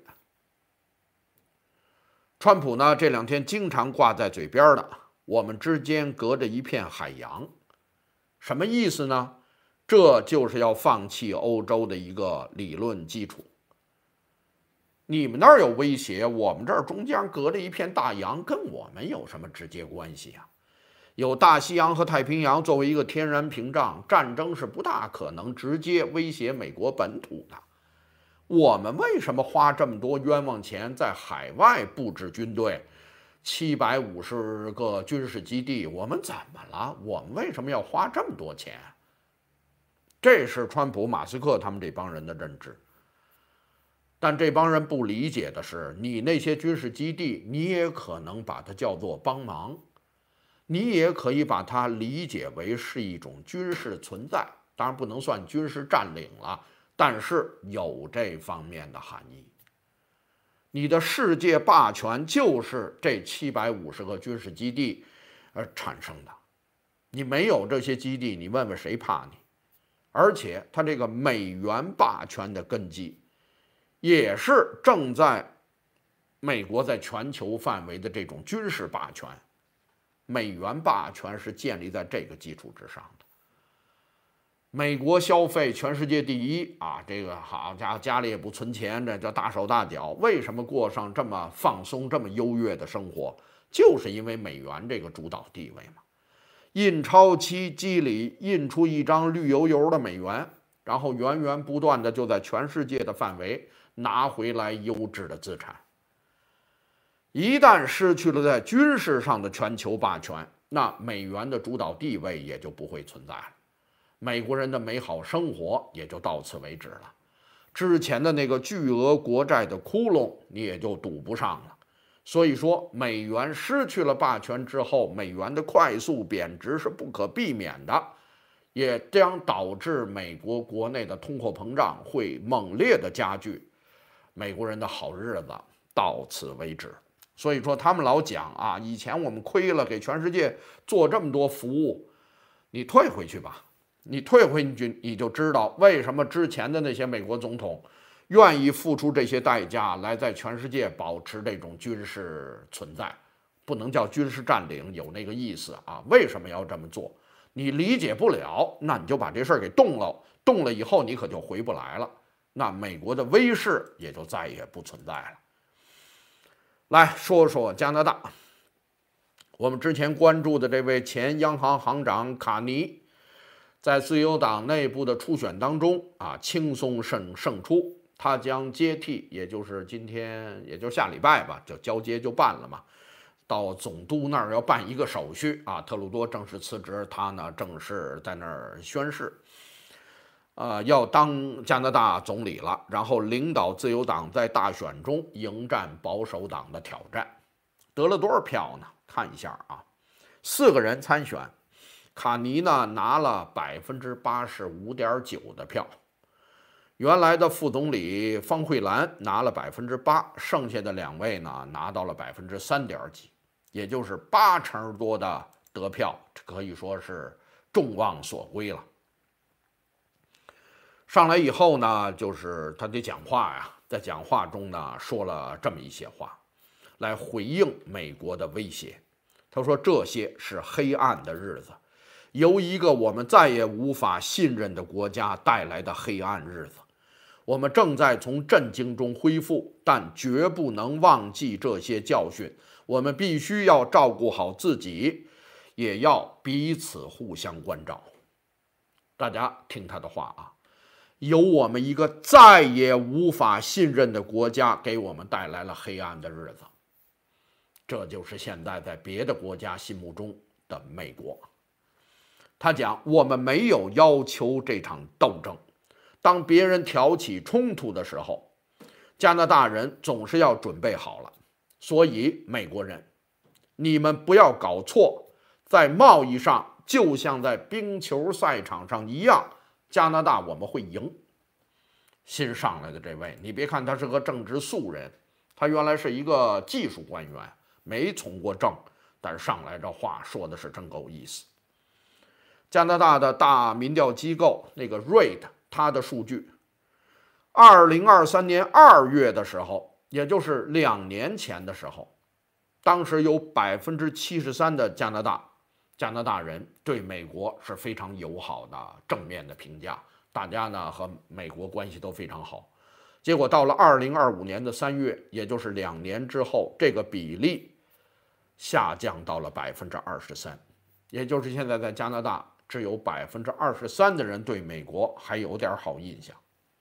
川普呢这2天经常挂在嘴边的，我们之间隔着一片海洋，什么意思呢？这就是要放弃欧洲的一个理论基础。你们那儿有威胁，我们这儿中间隔着一片大洋，跟我们有什么直接关系啊？有大西洋和太平洋作为一个天然屏障，战争是不大可能直接威胁美国本土的。我们为什么花这么多冤枉钱在海外布置军队，750个军事基地？我们怎么了？我们为什么要花这么多钱？这是川普、马斯克他们这帮人的认知。但这帮人不理解的是，你那些军事基地，你也可能把它叫做帮忙，你也可以把它理解为是一种军事存在，当然不能算军事占领了，但是有这方面的含义。你的世界霸权就是这750个军事基地而产生的，你没有这些基地，你问问谁怕你？而且它这个美元霸权的根基，也是正在美国在全球范围的这种军事霸权，美元霸权是建立在这个基础之上的。美国消费全世界第一啊，这个好家伙，家里也不存钱，这叫大手大脚。为什么过上这么放松、这么优越的生活？就是因为美元这个主导地位嘛。印钞机里印出一张绿油油的美元，然后源源不断的就在全世界的范围拿回来优质的资产。一旦失去了在军事上的全球霸权，那美元的主导地位也就不会存在了，美国人的美好生活也就到此为止了，之前的那个巨额国债的窟窿你也就堵不上了。所以说，美元失去了霸权之后，美元的快速贬值是不可避免的，也将导致美国国内的通货膨胀会猛烈的加剧，美国人的好日子到此为止。 所以说他们老讲啊，以前我们亏了，给全世界做这么多服务，你退回去吧，你退回去你就知道为什么之前的那些美国总统愿意付出这些代价来在全世界保持这种军事存在，不能叫军事占领，有那个意思啊。为什么要这么做？你理解不了，那你就把这事儿给动了，动了以后你可就回不来了，那美国的威势也就再也不存在了。来说说加拿大，我们之前关注的这位前央行行长卡尼，在自由党内部的初选当中啊，轻松胜出，他将接替，也就是今天，也就下礼拜吧，就交接就办了嘛。到总督那儿要办一个手续啊，特鲁多正式辞职，他呢正式在那儿宣誓，要当加拿大总理了，然后领导自由党在大选中迎战保守党的挑战。得了多少票呢？看一下啊，4个人参选，卡尼呢拿了85.9%的票，原来的副总理方慧兰拿了8%，剩下的2位呢拿到了3点几，也就是80%多的得票，可以说是众望所归了。上来以后呢，就是他得讲话呀，在讲话中呢说了这么一些话，来回应美国的威胁。他说这些是黑暗的日子，由一个我们再也无法信任的国家带来的黑暗日子。我们正在从震惊中恢复，但绝不能忘记这些教训。我们必须要照顾好自己，也要彼此互相关照。大家听他的话啊，由我们一个再也无法信任的国家给我们带来了黑暗的日子。这就是现在在别的国家心目中的美国。他讲，我们没有要求这场斗争。当别人挑起冲突的时候，加拿大人总是要准备好了。所以美国人，你们不要搞错，在贸易上就像在冰球赛场上一样，加拿大我们会赢。新上来的这位，你别看他是个正直素人，他原来是一个技术官员，没从过政，但是上来这话说的是真够意思。加拿大的大民调机构那个 REID， 它的数据，2023年2月的时候，也就是2年前的时候，当时有73%的加拿大人对美国是非常友好的正面的评价，大家呢和美国关系都非常好。结果到了2025年的3月，也就是2年之后，这个比例下降到了23%，也就是现在在加拿大只有23%的人对美国还有点好印象。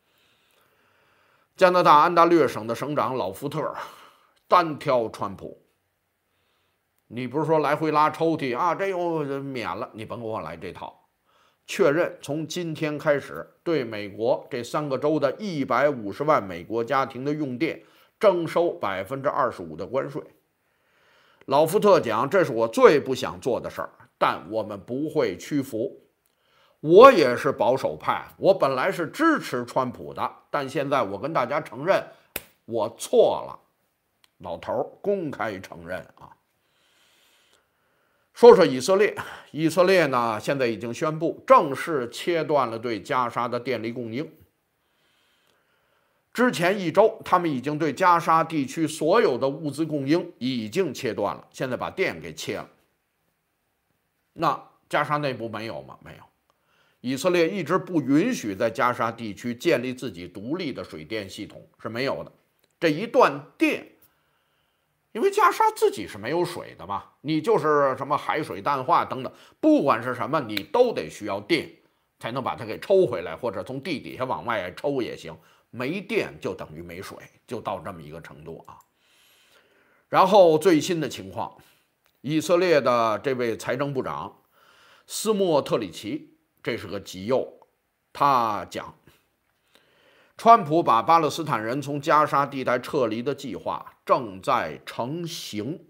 加拿大安大略省的省长老福特单挑川普，你不是说来回拉抽屉啊，这又免了，你甭给我来这套。确认从今天开始，对美国这3个州的150万美国家庭的用电征收25%的关税。老福特讲，这是我最不想做的事儿，但我们不会屈服。我也是保守派，我本来是支持川普的，但现在我跟大家承认我错了。老头公开承认啊。说说以色列，以色列呢现在已经宣布正式切断了对加沙的电力供应。之前1周，他们已经对加沙地区所有的物资供应已经切断了，现在把电给切了。那加沙内部没有吗？没有。以色列一直不允许在加沙地区建立自己独立的水电系统，是没有的。这一断电，因为加沙自己是没有水的嘛，你就是什么海水淡化等等，不管是什么，你都得需要电才能把它给抽回来，或者从地底下往外抽也行。没电就等于没水，就到这么一个程度啊。然后最新的情况，以色列的这位财政部长斯莫特里奇，这是个极右，他讲，川普把巴勒斯坦人从加沙地带撤离的计划正在成型。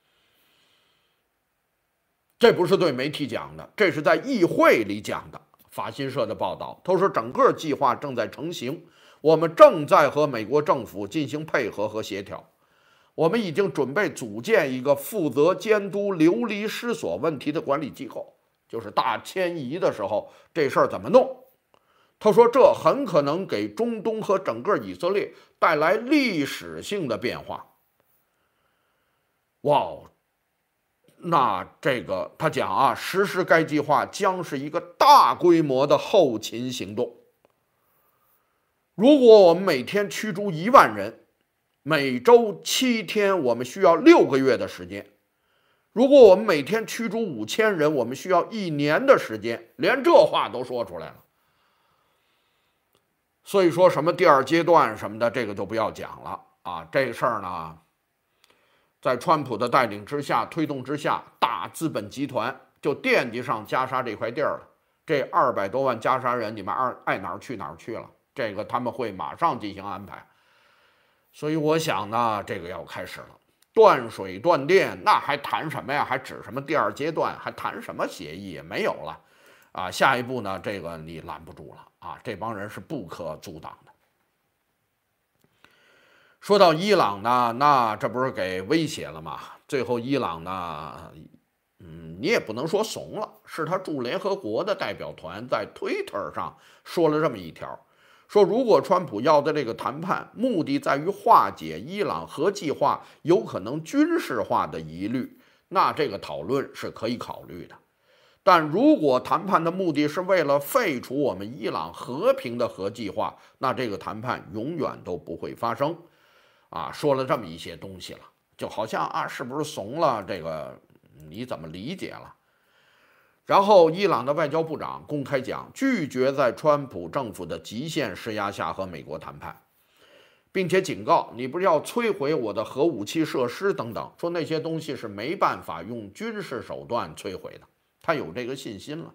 这不是对媒体讲的，这是在议会里讲的。法新社的报道，他说整个计划正在成型，我们正在和美国政府进行配合和协调。 我们已经准备组建一个负责监督流离失所问题的管理机构，就是大迁移的时候这事儿怎么弄。他说这很可能给中东和整个以色列带来历史性的变化。哇，那这个他讲啊，实施该计划将是一个大规模的后勤行动。如果我们每天驱逐1万人，每周7天，我们需要6个月的时间。如果我们每天驱逐5000人，我们需要1年的时间。连这话都说出来了。所以说什么第2阶段什么的，这个就不要讲了啊。这个事儿呢，在川普的带领之下、推动之下，大资本集团就惦记上加沙这块地儿了。这200多万加沙人，你们爱哪儿去哪儿去了。这个他们会马上进行安排。所以我想呢，这个要开始了。断水断电，那还谈什么呀？还指什么第2阶段？还谈什么协议？也没有了啊！下一步呢，这个你拦不住了啊！这帮人是不可阻挡的。说到伊朗呢，那这不是给威胁了吗？最后伊朗呢，你也不能说怂了，是他驻联合国的代表团在 Twitter 上说了这么一条。说如果川普要的这个谈判目的在于化解伊朗核计划有可能军事化的疑虑，那这个讨论是可以考虑的。但如果谈判的目的是为了废除我们伊朗和平的核计划，那这个谈判永远都不会发生。啊，说了这么一些东西了，就好像啊，是不是怂了？这个你怎么理解了？然后，伊朗的外交部长公开讲，拒绝在川普政府的极限施压下和美国谈判，并且警告你不是要摧毁我的核武器设施等等，说那些东西是没办法用军事手段摧毁的，他有这个信心了。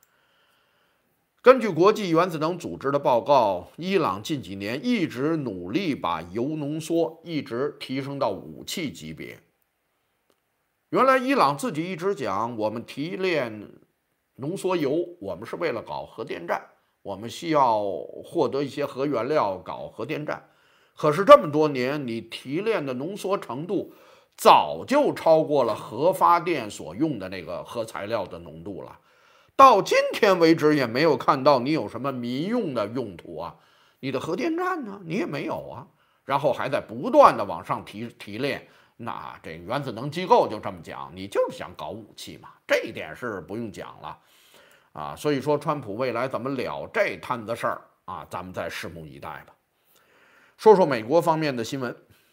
根据国际原子能组织的报告，伊朗近几年一直努力把铀浓缩一直提升到武器级别。原来伊朗自己一直讲，我们提炼浓缩铀，我们是为了搞核电站，我们需要获得一些核原料搞核电站。可是这么多年，你提炼的浓缩程度早就超过了核发电所用的那个核材料的浓度了。到今天为止也没有看到你有什么民用的用途啊，你的核电站呢，你也没有啊，然后还在不断的往上提炼，那这原子能机构就这么讲，你就是想搞武器嘛，这一点是不用讲了啊。所以说川普未来怎么了这摊子事儿啊，咱们再拭目以待吧。说说美国方面的新闻，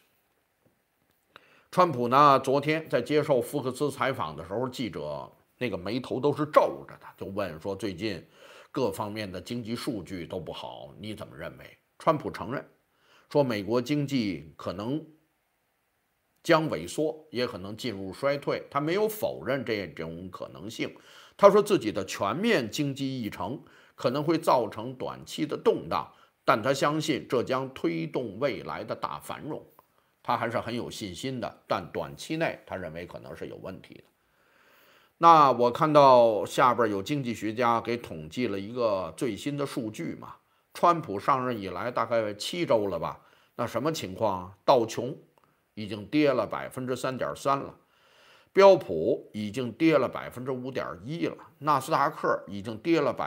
川普呢昨天在接受福克斯采访的时候，记者那个眉头都是皱着的，就问说最近各方面的经济数据都不好，你怎么认为？川普承认说美国经济可能将萎缩，也可能进入衰退，他没有否认这种可能性。他说自己的全面经济议程可能会造成短期的动荡，但他相信这将推动未来的大繁荣，他还是很有信心的，但短期内他认为可能是有问题的。那我看到下边有经济学家给统计了一个最新的数据嘛，川普上任以来大概7周了吧，那什么情况？道琼已经跌了3.3%了，标普已经跌了5.1%了，纳斯达克已经跌了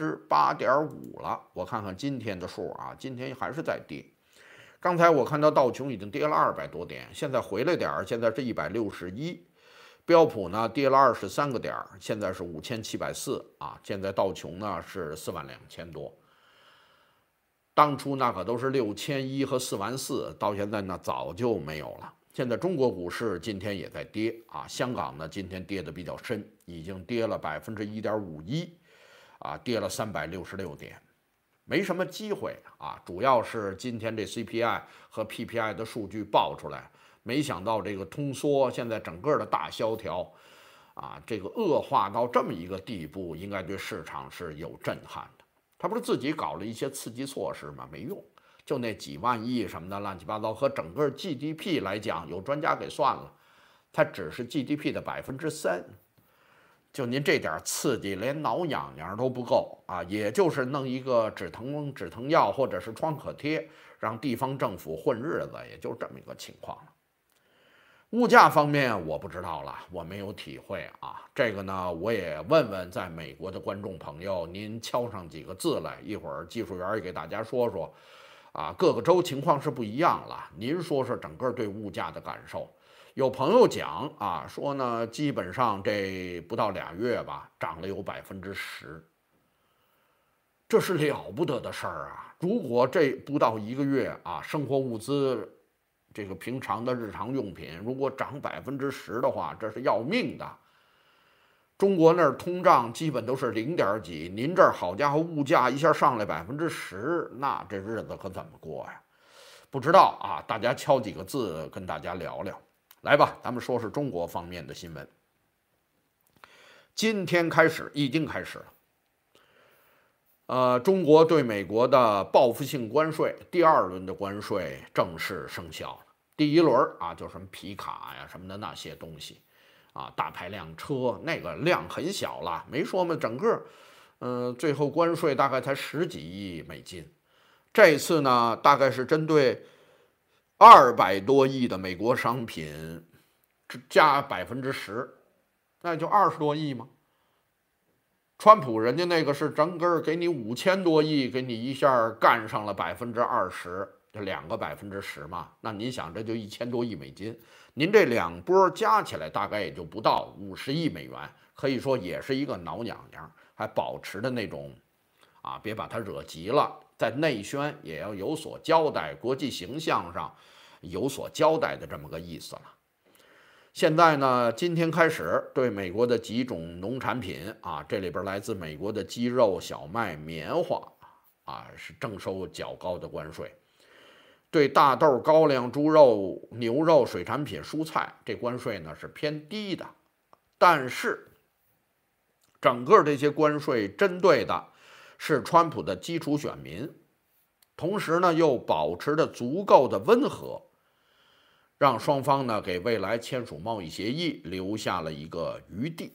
8.5%了。我看看今天的数啊，今天还是在跌。刚才我看到道琼已经跌了200多点，现在回来点儿，现在是161。标普呢跌了23个点，现在是5740啊。现在道琼呢是42000多，当初那可都是6100和44000，到现在呢早就没有了。现在中国股市今天也在跌啊，香港呢今天跌得比较深，已经跌了1.51%啊，跌了366点，没什么机会啊。主要是今天这 CPI 和 PPI 的数据爆出来。没想到这个通缩现在整个的大萧条啊，这个恶化到这么一个地步，应该对市场是有震撼的。他不是自己搞了一些刺激措施吗？没用，就那几万亿什么的乱七八糟，和整个 GDP 来讲，有专家给算了，它只是 GDP 的3%。就您这点刺激，连挠痒痒都不够啊！也就是弄一个止疼药或者是创可贴，让地方政府混日子，也就是这么一个情况了。 物价方面我不知道了，我没有体会啊。这个呢，我也问问在美国的观众朋友，您敲上几个字来，一会儿技术员也给大家说说。啊，各个州情况是不一样了，您说说整个对物价的感受。有朋友讲啊，说呢，基本上这不到2月吧，涨了有10%，这是了不得的事儿啊！如果这不到1个月啊，生活物资这个平常的日常用品如果涨10%的话，这是要命的。中国那儿通胀基本都是0点几，您这儿好家伙，物价一下上来10%，那这日子可怎么过呀？不知道啊，大家敲几个字跟大家聊聊。来吧，咱们说说中国方面的新闻。今天开始，已经开始了。中国对美国的报复性关税第2轮的关税正式生效了。第1轮啊，就什么皮卡呀什么的那些东西。啊，大排量车那个量很小了，没说嘛，整个，最后关税大概才10几亿美金。这次呢，大概是针对200多亿的美国商品，加10%，那就20多亿嘛。川普人家那个是整个给你5000多亿，给你一下干上了20%，这2个10%嘛，那您想这就1000多亿美金。您这2波加起来大概也就不到50亿美元，可以说也是一个挠痒痒，还保持的那种，啊，别把它惹急了，在内宣也要有所交代，国际形象上有所交代的这么个意思了。现在呢，今天开始对美国的几种农产品啊，这里边来自美国的鸡肉、小麦、棉花啊，是征收较高的关税。对大豆、高粱、猪肉、牛肉、水产品、蔬菜，这关税呢是偏低的，但是整个这些关税针对的是川普的基础选民，同时呢又保持着足够的温和，让双方呢给未来签署贸易协议留下了一个余地。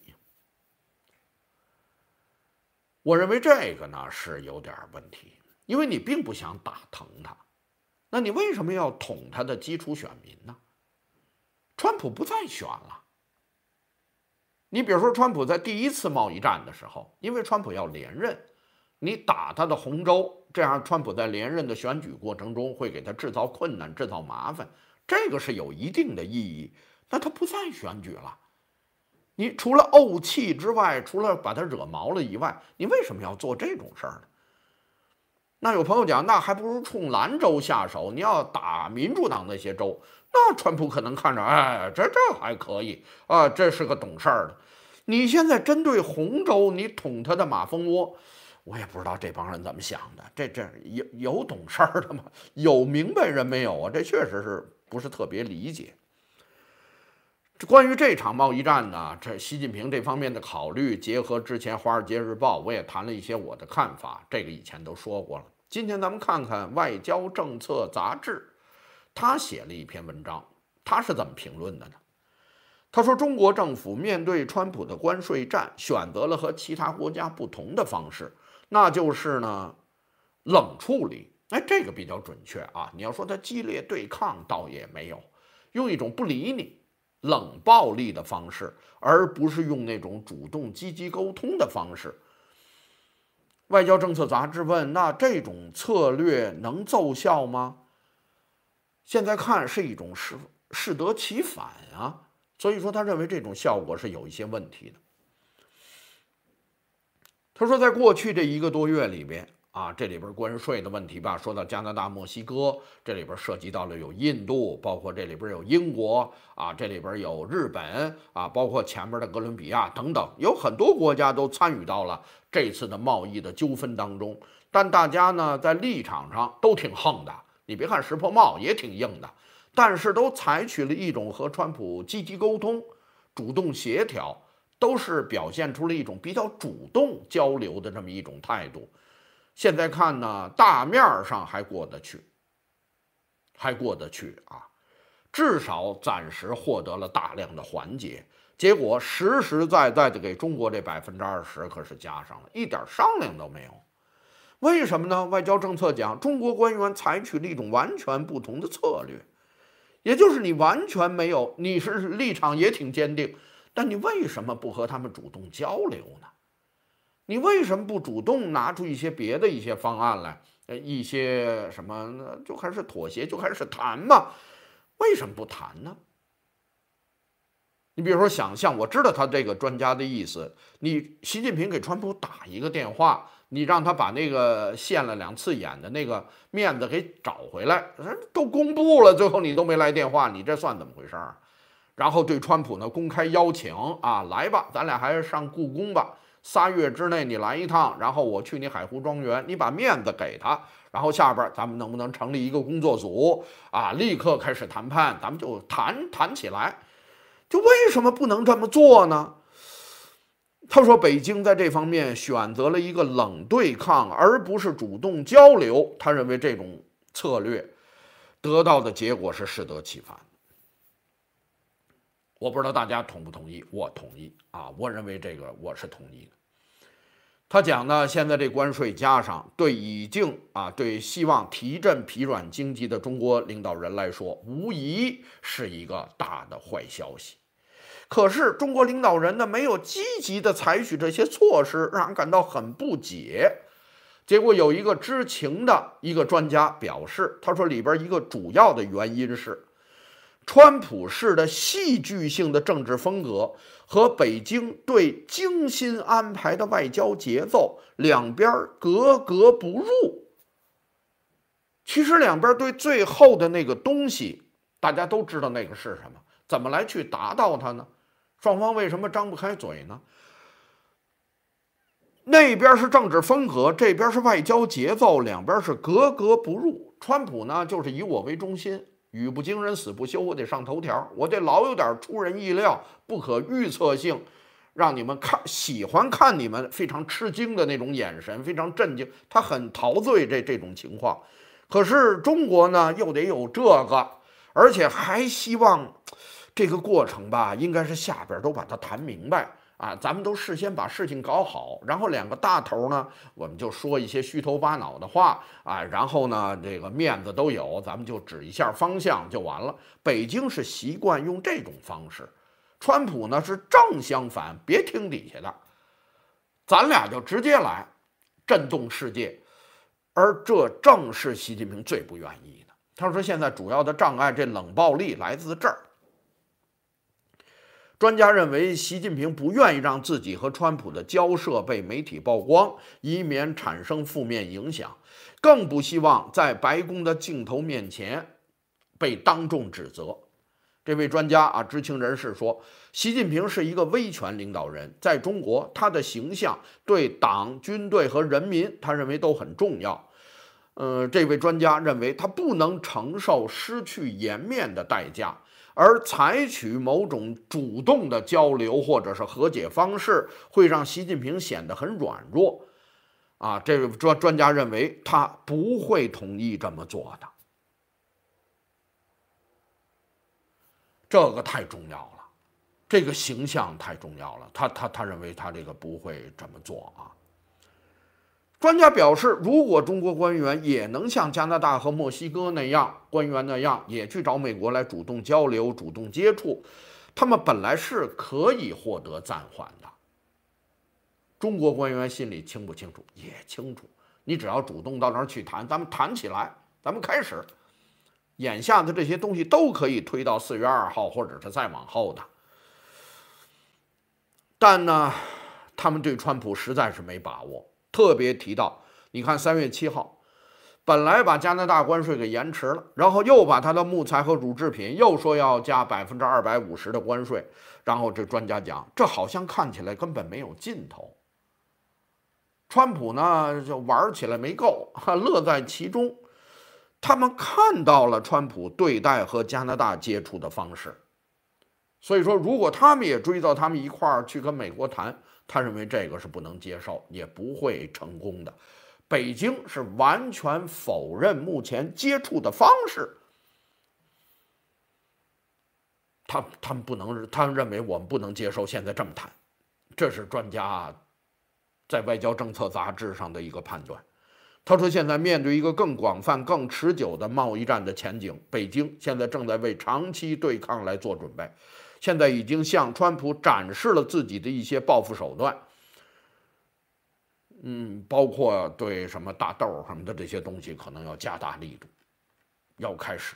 我认为这个呢是有点问题，因为你并不想打疼他。那你为什么要捅他的基础选民呢？川普不再选了。你比如说，川普在第1次贸易战的时候，因为川普要连任，你打他的红州，这样川普在连任的选举过程中会给他制造困难、制造麻烦，这个是有一定的意义。那他不再选举了，你除了怄气之外，除了把他惹毛了以外，你为什么要做这种事儿呢？那有朋友讲，那还不如冲兰州下手。你要打民主党那些州，那川普可能看着，哎，这还可以啊，这是个懂事儿的。你现在针对红州，你捅他的马蜂窝，我也不知道这帮人怎么想的。这有懂事儿的吗？有明白人没有啊？这确实是不是特别理解。关于这场贸易战呢，这习近平这方面的考虑，结合之前《华尔街日报》，我也谈了一些我的看法，这个以前都说过了。今天咱们看看《外交政策》杂志，他写了一篇文章，他是怎么评论的呢？他说，中国政府面对川普的关税战，选择了和其他国家不同的方式，那就是呢，冷处理。哎，这个比较准确啊。你要说他激烈对抗，倒也没有，用一种不理你、冷暴力的方式，而不是用那种主动积极沟通的方式。外交政策杂志问：那这种策略能奏效吗？现在看是一种适得其反啊，所以说他认为这种效果是有一些问题的。他说，在过去这1个多月里边啊，这里边关税的问题吧，说到加拿大、墨西哥，这里边涉及到了有印度，包括这里边有英国啊，这里边有日本啊，包括前面的哥伦比亚等等，有很多国家都参与到了这次的贸易的纠纷当中。但大家呢在立场上都挺横的，你别看石破茂也挺硬的，但是都采取了一种和川普积极沟通、主动协调，都是表现出了一种比较主动交流的这么一种态度。现在看呢，大面上还过得去，啊，至少暂时获得了大量的缓解。结果实实在在的给中国这20%可是加上了，一点商量都没有。为什么呢？外交政策讲，中国官员采取了一种完全不同的策略， 也就是你完全没有，你是立场也挺坚定，但你为什么不和他们主动交流呢？你为什么不主动拿出一些别的一些方案来？一些什么就开始妥协，就开始谈嘛？为什么不谈呢？你比如说，想象我知道他这个专家的意思，你习近平给川普打一个电话，你让他把那个现了2次眼的那个面子给找回来，都公布了，最后你都没来电话，你这算怎么回事儿？然后对川普呢公开邀请啊，来吧，咱俩还是上故宫吧，3月之内你来一趟，然后我去你海湖庄园，你把面子给他，然后下边咱们能不能成立一个工作组啊，立刻开始谈判，咱们就谈起来。就为什么不能这么做呢？他说，北京在这方面选择了一个冷对抗，而不是主动交流。他认为这种策略得到的结果是适得其反。我不知道大家同不同意，我同意啊，我认为这个我是同意的。他讲呢，现在这关税加上，对希望提振疲软经济的中国领导人来说，无疑是一个大的坏消息。可是中国领导人呢，没有积极的采取这些措施，让人感到很不解。结果有一个知情的一个专家表示，他说里边一个主要的原因是，川普式的戏剧性的政治风格和北京对精心安排的外交节奏两边格格不入。其实两边对最后的那个东西，大家都知道那个是什么，怎么来去达到它呢？双方为什么张不开嘴呢？那边是政治风格，这边是外交节奏，两边是格格不入。川普呢，就是以我为中心，语不惊人死不休，我得上头条，我得老有点出人意料、不可预测性，让你们喜欢看你们非常吃惊的那种眼神，非常震惊，他很陶醉这种情况。可是中国呢，又得有这个，而且还希望这个过程吧，应该是下边都把它谈明白啊，咱们都事先把事情搞好，然后两个大头呢，我们就说一些虚头巴脑的话啊，然后呢，这个面子都有，咱们就指一下方向就完了。北京是习惯用这种方式，川普呢是正相反，别听底下的，咱俩就直接来，震动世界。而这正是习近平最不愿意的。他说，现在主要的障碍，这冷暴力来自这儿。专家认为，习近平不愿意让自己和川普的交涉被媒体曝光，以免产生负面影响，更不希望在白宫的镜头面前被当众指责。这位专家啊，知情人士说，习近平是一个威权领导人，在中国，他的形象对党、军队和人民，他认为都很重要。这位专家认为，他不能承受失去颜面的代价，而采取某种主动的交流或者是和解方式，会让习近平显得很软弱。啊，这位专家认为，他不会同意这么做的。这个太重要了，这个形象太重要了。他认为他这个不会这么做啊。专家表示，如果中国官员也能像加拿大和墨西哥那样官员那样，也去找美国来主动交流、主动接触，他们本来是可以获得暂缓的。中国官员心里清不清楚？也清楚。你只要主动到那儿去谈，咱们谈起来，咱们开始。眼下的这些东西都可以推到4月2号，或者是再往后的。但呢，他们对川普实在是没把握。特别提到，你看3月7号，本来把加拿大关税给延迟了，然后又把他的木材和乳制品又说要加250%的关税，然后这专家讲，这好像看起来根本没有尽头。川普呢就玩起来没够，乐在其中。他们看到了川普对待和加拿大接触的方式，所以说，如果他们也追到他们一块儿去跟美国谈，他认为这个是不能接受，也不会成功的。北京是完全否认目前接触的方式，他们不能，他们认为我们不能接受现在这么谈，这是专家在外交政策杂志上的一个判断。 他说，现在面对一个更广泛、更持久的贸易战的前景，北京现在正在为长期对抗来做准备，现在已经向川普展示了自己的一些报复手段，包括对什么大豆什么的这些东西，可能要加大力度，要开始。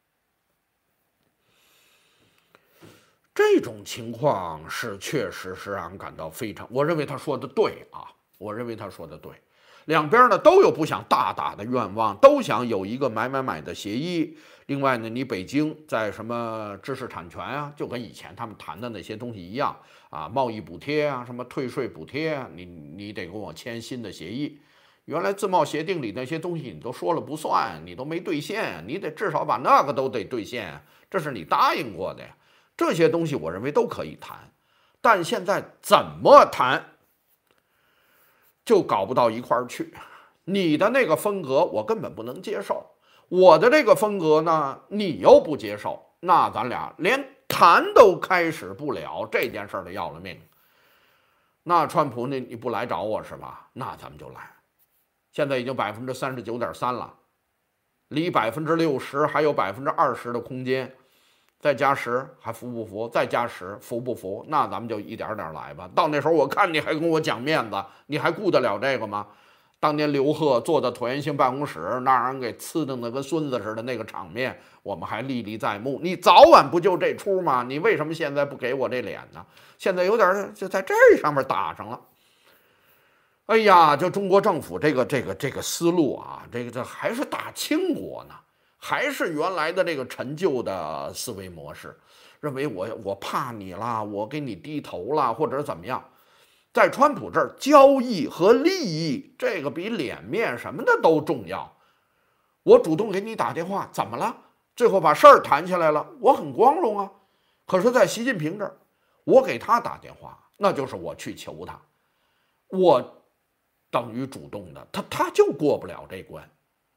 这种情况确实是让人感到非常，我认为他说的对啊，我认为他说的对。两边呢都有不想大打的愿望，都想有一个买的协议。另外呢，你北京在什么知识产权啊，就跟以前他们谈的那些东西一样啊，贸易补贴啊，什么退税补贴啊，你得跟我签新的协议。原来自贸协定里那些东西你都说了不算，你都没兑现，你得至少把那个都得兑现，这是你答应过的呀。这些东西我认为都可以谈，但现在怎么谈？就搞不到一块儿去，你的那个风格我根本不能接受，我的这个风格呢，你又不接受，那咱俩连谈都开始不了，这件事儿的要了命。那川普你不来找我是吧？那咱们就来。现在已经39.3%了，离60%还有20%的空间，再加10还服不服？再加10服不服？那咱们就一点点来吧。到那时候我看你还跟我讲面子，你还顾得了这个吗？当年刘鹤坐在椭圆形办公室，那让人给呲的那跟孙子似的那个场面，我们还历历在目。你早晚不就这出吗？你为什么现在不给我这脸呢？现在有点就在这上面打上了。哎呀，就中国政府这个思路啊，这还是打清国呢，还是原来的这个陈旧的思维模式，认为我怕你了，我给你低头了，或者怎么样。在川普这儿，交易和利益这个比脸面什么的都重要。我主动给你打电话，怎么了？最后把事儿谈下来了，我很光荣啊。可是，在习近平这儿，我给他打电话，那就是我去求他，我等于主动的，他就过不了这关。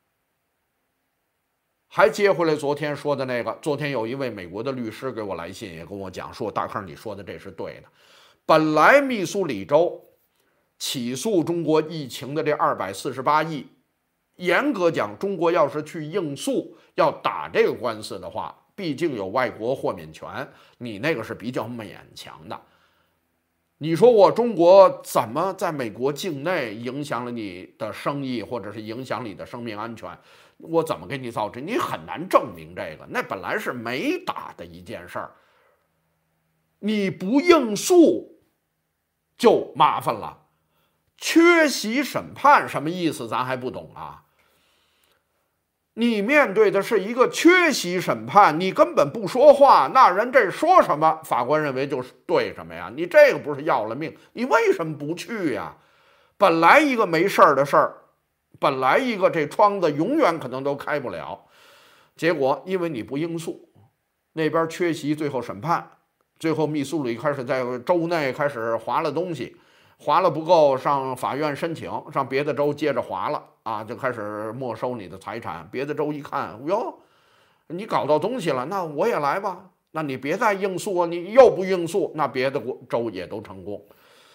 还接回来昨天说的那个，昨天有一位美国的律师给我来信，也跟我讲说，大康你说的这是对的。本来密苏里州起诉中国疫情的这248亿，严格讲，中国要是去应诉，要打这个官司的话，毕竟有外国豁免权，你那个是比较勉强的。你说我中国怎么在美国境内影响了你的生意，或者是影响你的生命安全？我怎么给你造成？你很难证明这个。那本来是没打的一件事儿，你不应诉就麻烦了。缺席审判什么意思？咱还不懂啊。你面对的是一个缺席审判，你根本不说话，那人这说什么，法官认为就是对什么呀？你这个不是要了命，你为什么不去呀？本来一个没事儿的事儿，本来一个这窗子永远可能都开不了，结果因为你不应诉，那边缺席，最后审判，最后密苏里开始在州内开始划了东西，划了不够，上法院申请，上别的州接着划了啊，就开始没收你的财产。别的州一看，哟，你搞到东西了，那我也来吧。那你别再应诉啊，你又不应诉，那别的州也都成功。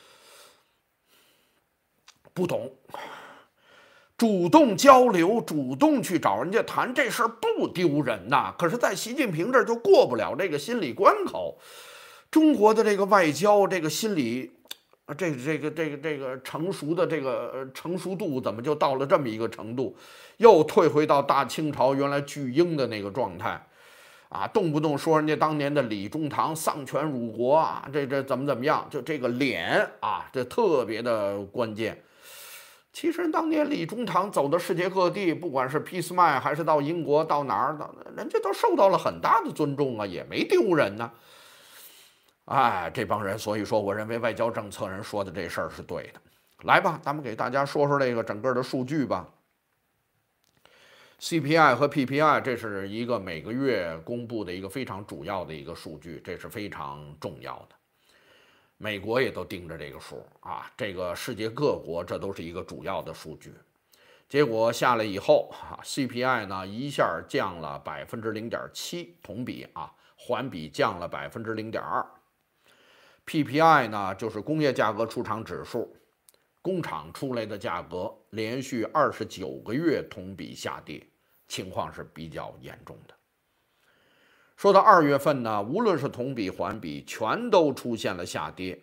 不懂，主动交流，主动去找人家谈这事儿不丢人呐。可是，在习近平这儿就过不了这个心理关口。中国的这个外交，这个心理。这个成熟的这个成熟度怎么就到了这么一个程度，又退回到大清朝原来巨婴的那个状态，啊，动不动说人家当年的李中堂丧权辱国啊，这怎么样，就这个脸啊，这特别的关键。其实当年李中堂走到世界各地，不管是俾斯麦还是到英国到哪儿，人家都受到了很大的尊重啊，也没丢人呢。哎，这帮人，所以说，我认为外交政策人说的这事儿是对的。来吧，咱们给大家说说这个整个的数据吧。CPI 和 PPI， 这是一个每个月公布的一个非常主要的一个数据，这是非常重要的。美国也都盯着这个数啊，这个世界各国这都是一个主要的数据。结果下来以后，CPI 呢一下降了0.7%，同比啊，环比降了0.2%。PPI 呢，就是工业价格出厂指数， 工厂出来的价格连续29个月同比下跌，情况是比较严重的。说到2月份呢，无论是同比环比，全都出现了下跌。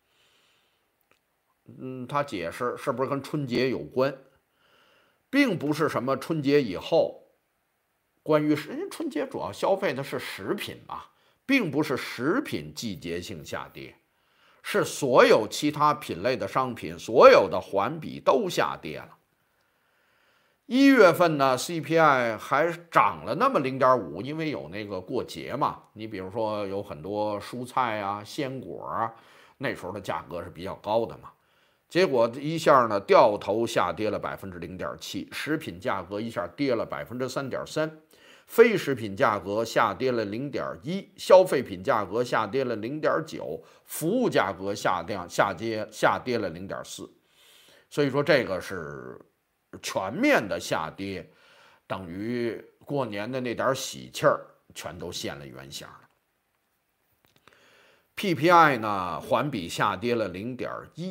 他解释是不是跟春节有关，并不是什么春节以后，关于春节主要消费的是食品嘛，并不是食品季节性下跌，是所有其他品类的商品，所有的环比都下跌了。1月份呢 CPI 还涨了那么0.5%，因为有那个过节嘛，你比如说有很多蔬菜啊、鲜果啊，那时候的价格是比较高的嘛。结果一下呢掉头下跌了0.7%，食品价格一下跌了3.3%，非食品价格下跌了0.1%，消费品价格下跌了0.9%，服务价格下跌了0.4%。所以说这个是全面的下跌，等于过年的那点喜气儿全都现了原形了。PPI 呢环比下跌了0.1%。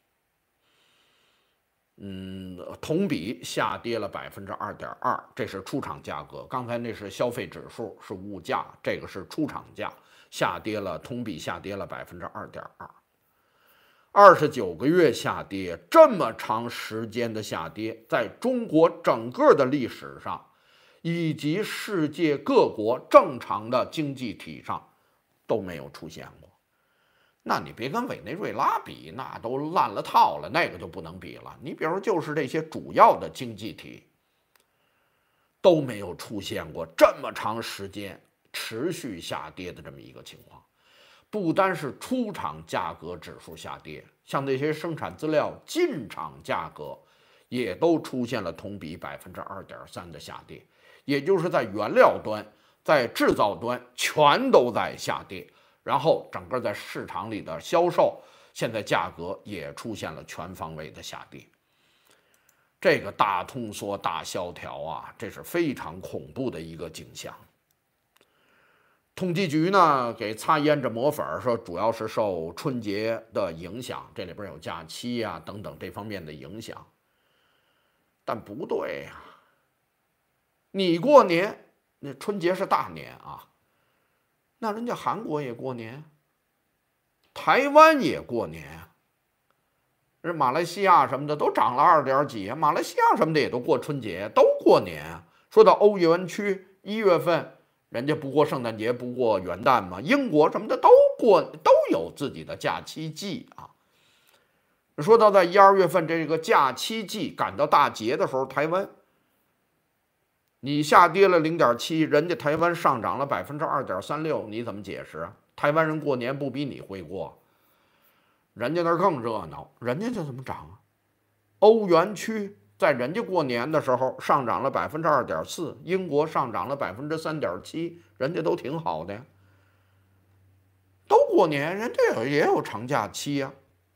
同比下跌了2.2%，这是出厂价格。刚才那是消费指数，是物价，这个是出厂价，同比下跌了2.2%。29个月下跌，这么长时间的下跌，在中国整个的历史上，以及世界各国正常的经济体上都没有出现过。那你别跟委内瑞拉比，那都烂了套了，那个就不能比了。你比如就是这些主要的经济体都没有出现过这么长时间持续下跌的这么一个情况。不单是出厂价格指数下跌，像那些生产资料进厂价格也都出现了同比2.3%的下跌，也就是在原料端、在制造端全都在下跌。然后整个在市场里的销售，现在价格也出现了全方位的下跌。这个大通缩、大萧条啊，这是非常恐怖的一个景象。统计局呢给擦胭脂抹粉，说主要是受春节的影响，这里边有假期啊等等这方面的影响。但不对呀，你过年，那春节是大年啊。那人家韩国也过年，台湾也过年，人马来西亚什么的都涨了2点几，马来西亚什么的也都过春节，都过年。说到欧元区，1月份人家不过圣诞节，不过元旦嘛，英国什么的都有自己的假期季啊。说到在1、2月份这个假期季赶到大节的时候，台湾你下跌了0.7%，人家台湾上涨了2.36%，你怎么解释啊？台湾人过年不比你会过，人家那儿更热闹，人家这怎么涨啊？欧元区在人家过年的时候上涨了2.4%，英国上涨了3.7%，人家都挺好的呀，都过年，人家也有长假期呀。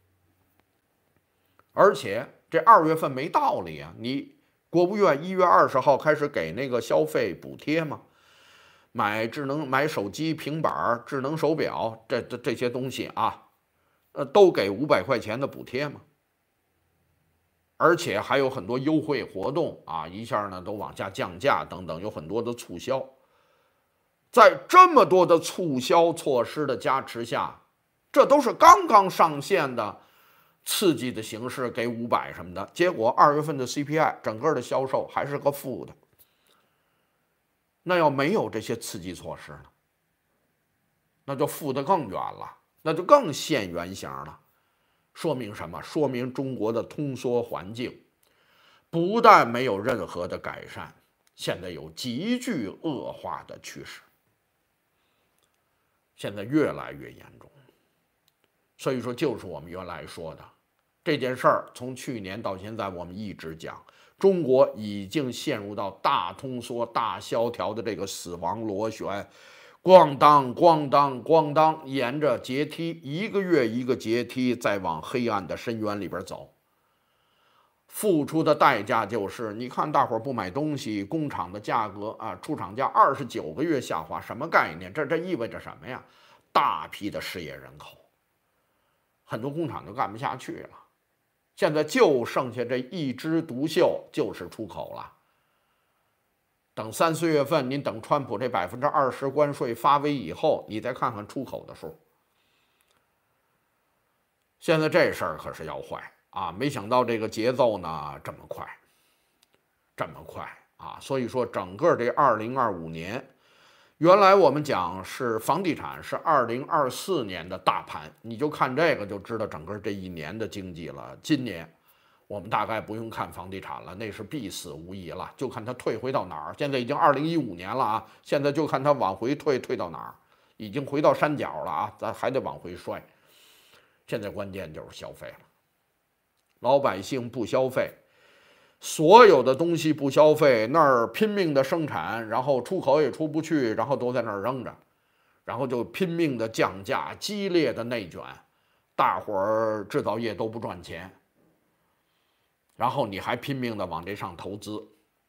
而且这2月份没道理啊，你国务院1月20号开始给那个消费补贴嘛，买手机、平板、智能手表这些东西啊，都给500块钱的补贴嘛，而且还有很多优惠活动啊，一下呢都往下降价等等，有很多的促销。在这么多的促销措施的加持下，这都是刚刚上线的刺激的形式，给500什么的，结果2月份的 CPI 整个的销售还是个负的。那要没有这些刺激措施呢，那就负得更远了，那就更现原形了。说明什么？说明中国的通缩环境不但没有任何的改善，现在有急剧恶化的趋势，现在越来越严重。所以说，就是我们原来说的这件事儿，从去年到现在，我们一直讲，中国已经陷入到大通缩、大萧条的这个死亡螺旋，咣当咣当咣当，沿着阶梯一个月一个阶梯，再往黑暗的深渊里边走。付出的代价就是，你看大伙儿不买东西，工厂的价格啊，出厂价29个月下滑，什么概念？这意味着什么呀？大批的失业人口，很多工厂就干不下去了。 现在就剩下这一枝独秀，就是出口了。等3、4月份，您等川普这20%关税发威以后，你再看看出口的数。现在这事儿可是要坏啊！没想到这个节奏呢这么快，这么快啊！所以说，整个这2025年，原来我们讲是房地产是2024年的大盘，你就看这个就知道整个这一年的经济了。今年我们大概不用看房地产了，那是必死无疑了，就看它退回到哪儿。现在已经2015年了啊，现在就看它往回退到哪儿，已经回到山脚了啊，咱还得往回摔。现在关键就是消费了，老百姓不消费，所有的东西不消费，那儿拼命的生产，然后出口也出不去，然后都在那儿扔着，然后就拼命的降价，激烈的内卷，大伙儿制造业都不赚钱，然后你还拼命的往这上投资，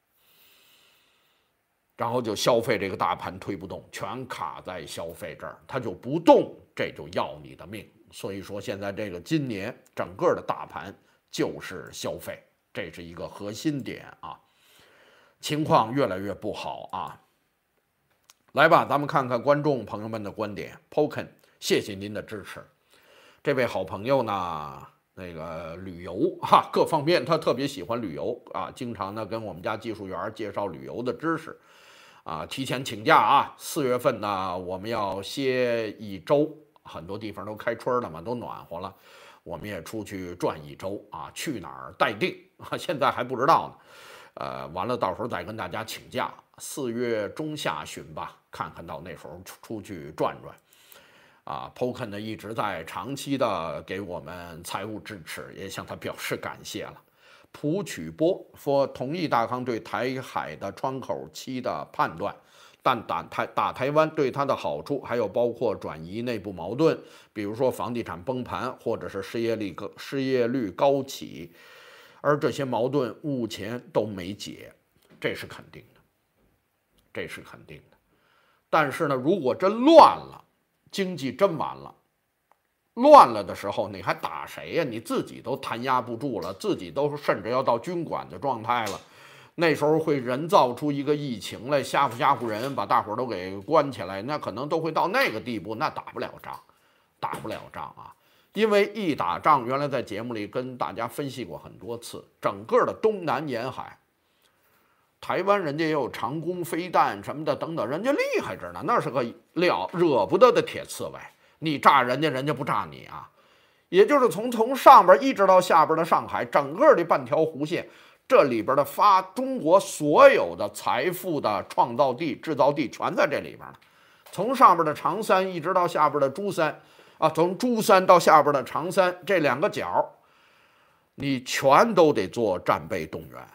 然后就消费这个大盘推不动，全卡在消费这儿，它就不动，这就要你的命。所以说现在这个今年整个的大盘就是消费，这是一个核心点啊，情况越来越不好啊。来吧，咱们看看观众朋友们的观点。Poken， 谢谢您的支持。这位好朋友呢，那个旅游哈，各方面他特别喜欢旅游啊，经常呢跟我们家技术员介绍旅游的知识啊，提前请假啊。4月份呢，我们要歇1周。很多地方都开春了嘛，都暖和了，我们也出去转1周啊，去哪儿待定啊，现在还不知道呢。完了到时候再跟大家请假，4月中下旬吧，看看到那时候出去转转。啊 ，Poken 呢一直在长期的给我们财务支持，也向他表示感谢了。蒲曲波说同意大康对台海的窗口期的判断。但打台湾对它的好处，还有包括转移内部矛盾，比如说房地产崩盘，或者是失业率高企，而这些矛盾目前都没解，这是肯定的，这是肯定的。但是呢，如果真乱了，经济真完了，乱了的时候，你还打谁呀？你自己都弹压不住了，自己都甚至要到军管的状态了。那时候会人造出一个疫情来，吓唬人，把大伙儿都给关起来，那可能都会到那个地步，那打不了仗，打不了仗啊！因为一打仗，原来在节目里跟大家分析过很多次，整个的东南沿海，台湾人家也有长弓飞弹什么的等等，人家厉害着呢，那是个惹不得的铁刺猬，你炸人家，人家不炸你啊！也就是从上边一直到下边的上海，整个的半条弧线。这里边的中国所有的财富的创造地、制造地全在这里边了。从上边的长三一直到下边的珠三，啊，从珠三到下边的长三这2个角，你全都得做战备动员。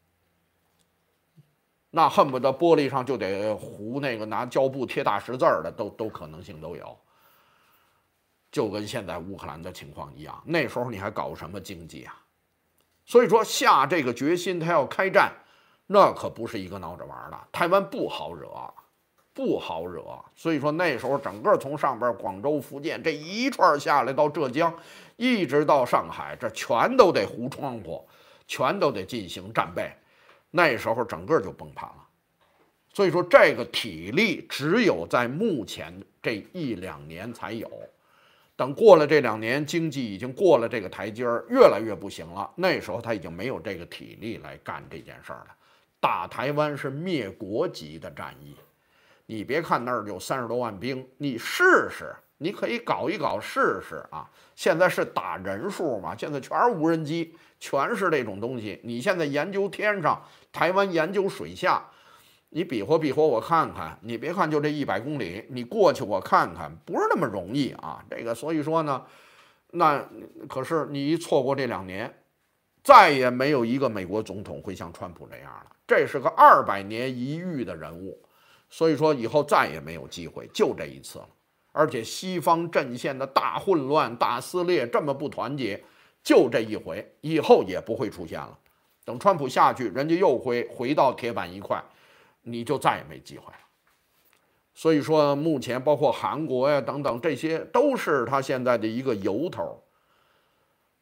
那恨不得玻璃上就得糊那个拿胶布贴大10字的，都可能性都有。就跟现在乌克兰的情况一样，那时候你还搞什么经济啊？所以说下这个决心，他要开战，那可不是一个闹着玩的。台湾不好惹，不好惹。所以说那时候整个从上边广州、福建这一串下来到浙江，一直到上海，这全都得糊窗户，全都得进行战备。那时候整个就崩盘了。所以说这个体力只有在目前这1、2年才有。等过了这2年，经济已经过了这个台阶儿，越来越不行了。那时候他已经没有这个体力来干这件事儿了。打台湾是灭国级的战役，你别看那儿有30多万兵，你试试，你可以搞一搞试试啊。现在是打人数嘛，现在全是无人机，全是这种东西。你现在研究天上，台湾研究水下。你比划比划，我看看。你别看就这100公里，你过去我看看，不是那么容易啊。这个所以说呢，那可是你一错过这2年，再也没有一个美国总统会像川普这样了。这是个200年一遇的人物，所以说以后再也没有机会，就这一次了。而且西方阵线的大混乱、大撕裂，这么不团结，就这一回，以后也不会出现了。等川普下去，人家又会回到铁板一块。你就再也没机会了。所以说，目前包括韩国呀等等，这些都是他现在的一个由头。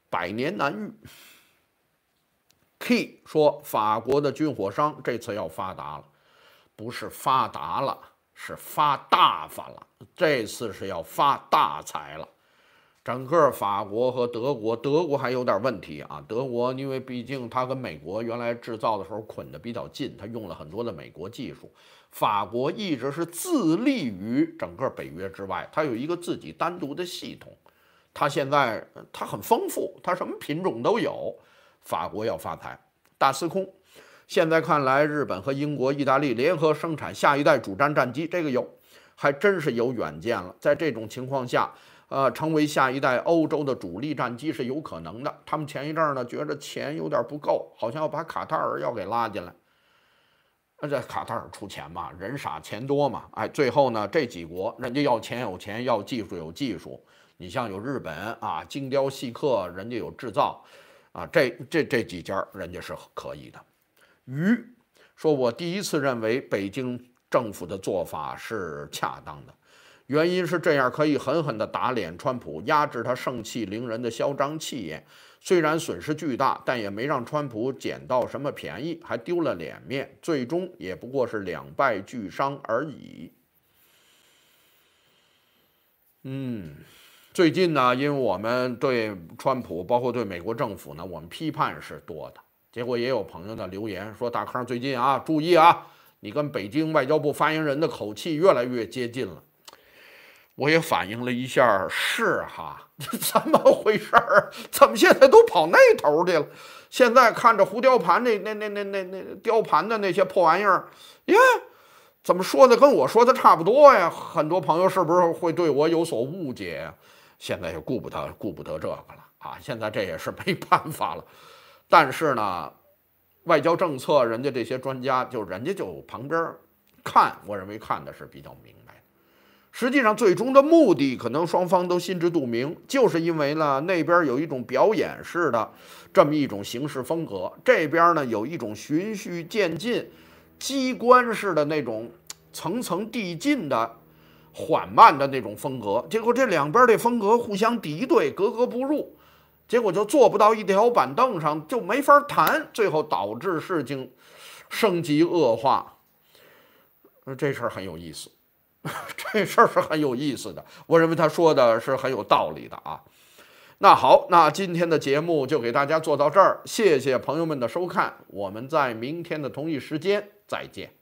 百年难遇。Key 说法国的军火商这次要发达了，不是发达了，是发大发了，这次是要发大财了。整个法国和德国，德国还有点问题啊。德国因为毕竟它跟美国原来制造的时候捆得比较近，它用了很多的美国技术。法国一直是自立于整个北约之外，它有一个自己单独的系统。它现在它很丰富，它什么品种都有。法国要发财，大司空。现在看来，日本和英国、意大利联合生产下一代主战战机，这个有，还真是有远见了。在这种情况下，成为下一代欧洲的主力战机是有可能的。他们前一阵呢，觉着钱有点不够，好像要把卡塔尔要给拉进来。这卡塔尔出钱嘛，人傻钱多嘛。哎，最后呢，这几国人家要钱有钱，要技术有技术。你像有日本啊，精雕细刻，人家有制造啊，这几家人家是可以的。于说，我第一次认为北京政府的做法是恰当的。原因是这样可以狠狠地打脸川普，压制他盛气凌人的嚣张气焰。虽然损失巨大，但也没让川普捡到什么便宜，还丢了脸面，最终也不过是两败俱伤而已。最近呢，因为我们对川普，包括对美国政府呢，我们批判是多的。结果也有朋友呢留言说：“大康最近啊，注意啊，你跟北京外交部发言人的口气越来越接近了。”我也反映了一下，是哈，怎么回事儿？怎么现在都跑那头去了？现在看着胡雕盘那雕盘的那些破玩意儿，呀，怎么说的跟我说的差不多呀？很多朋友是不是会对我有所误解呀？现在也顾不得这个了啊！现在这也是没办法了。但是呢，外交政策人家这些专家人家就旁边看，我认为看的是比较明白。实际上，最终的目的可能双方都心知肚明，就是因为呢，那边有一种表演式的这么一种行事风格，这边呢有一种循序渐进、机关式的那种层层递进的缓慢的那种风格。结果这两边的风格互相敌对，格格不入，结果就坐不到一条板凳上，就没法谈，最后导致事情升级恶化。这事儿很有意思。这事儿是很有意思的，我认为他说的是很有道理的啊。那好，那今天的节目就给大家做到这儿，谢谢朋友们的收看，我们在明天的同一时间再见。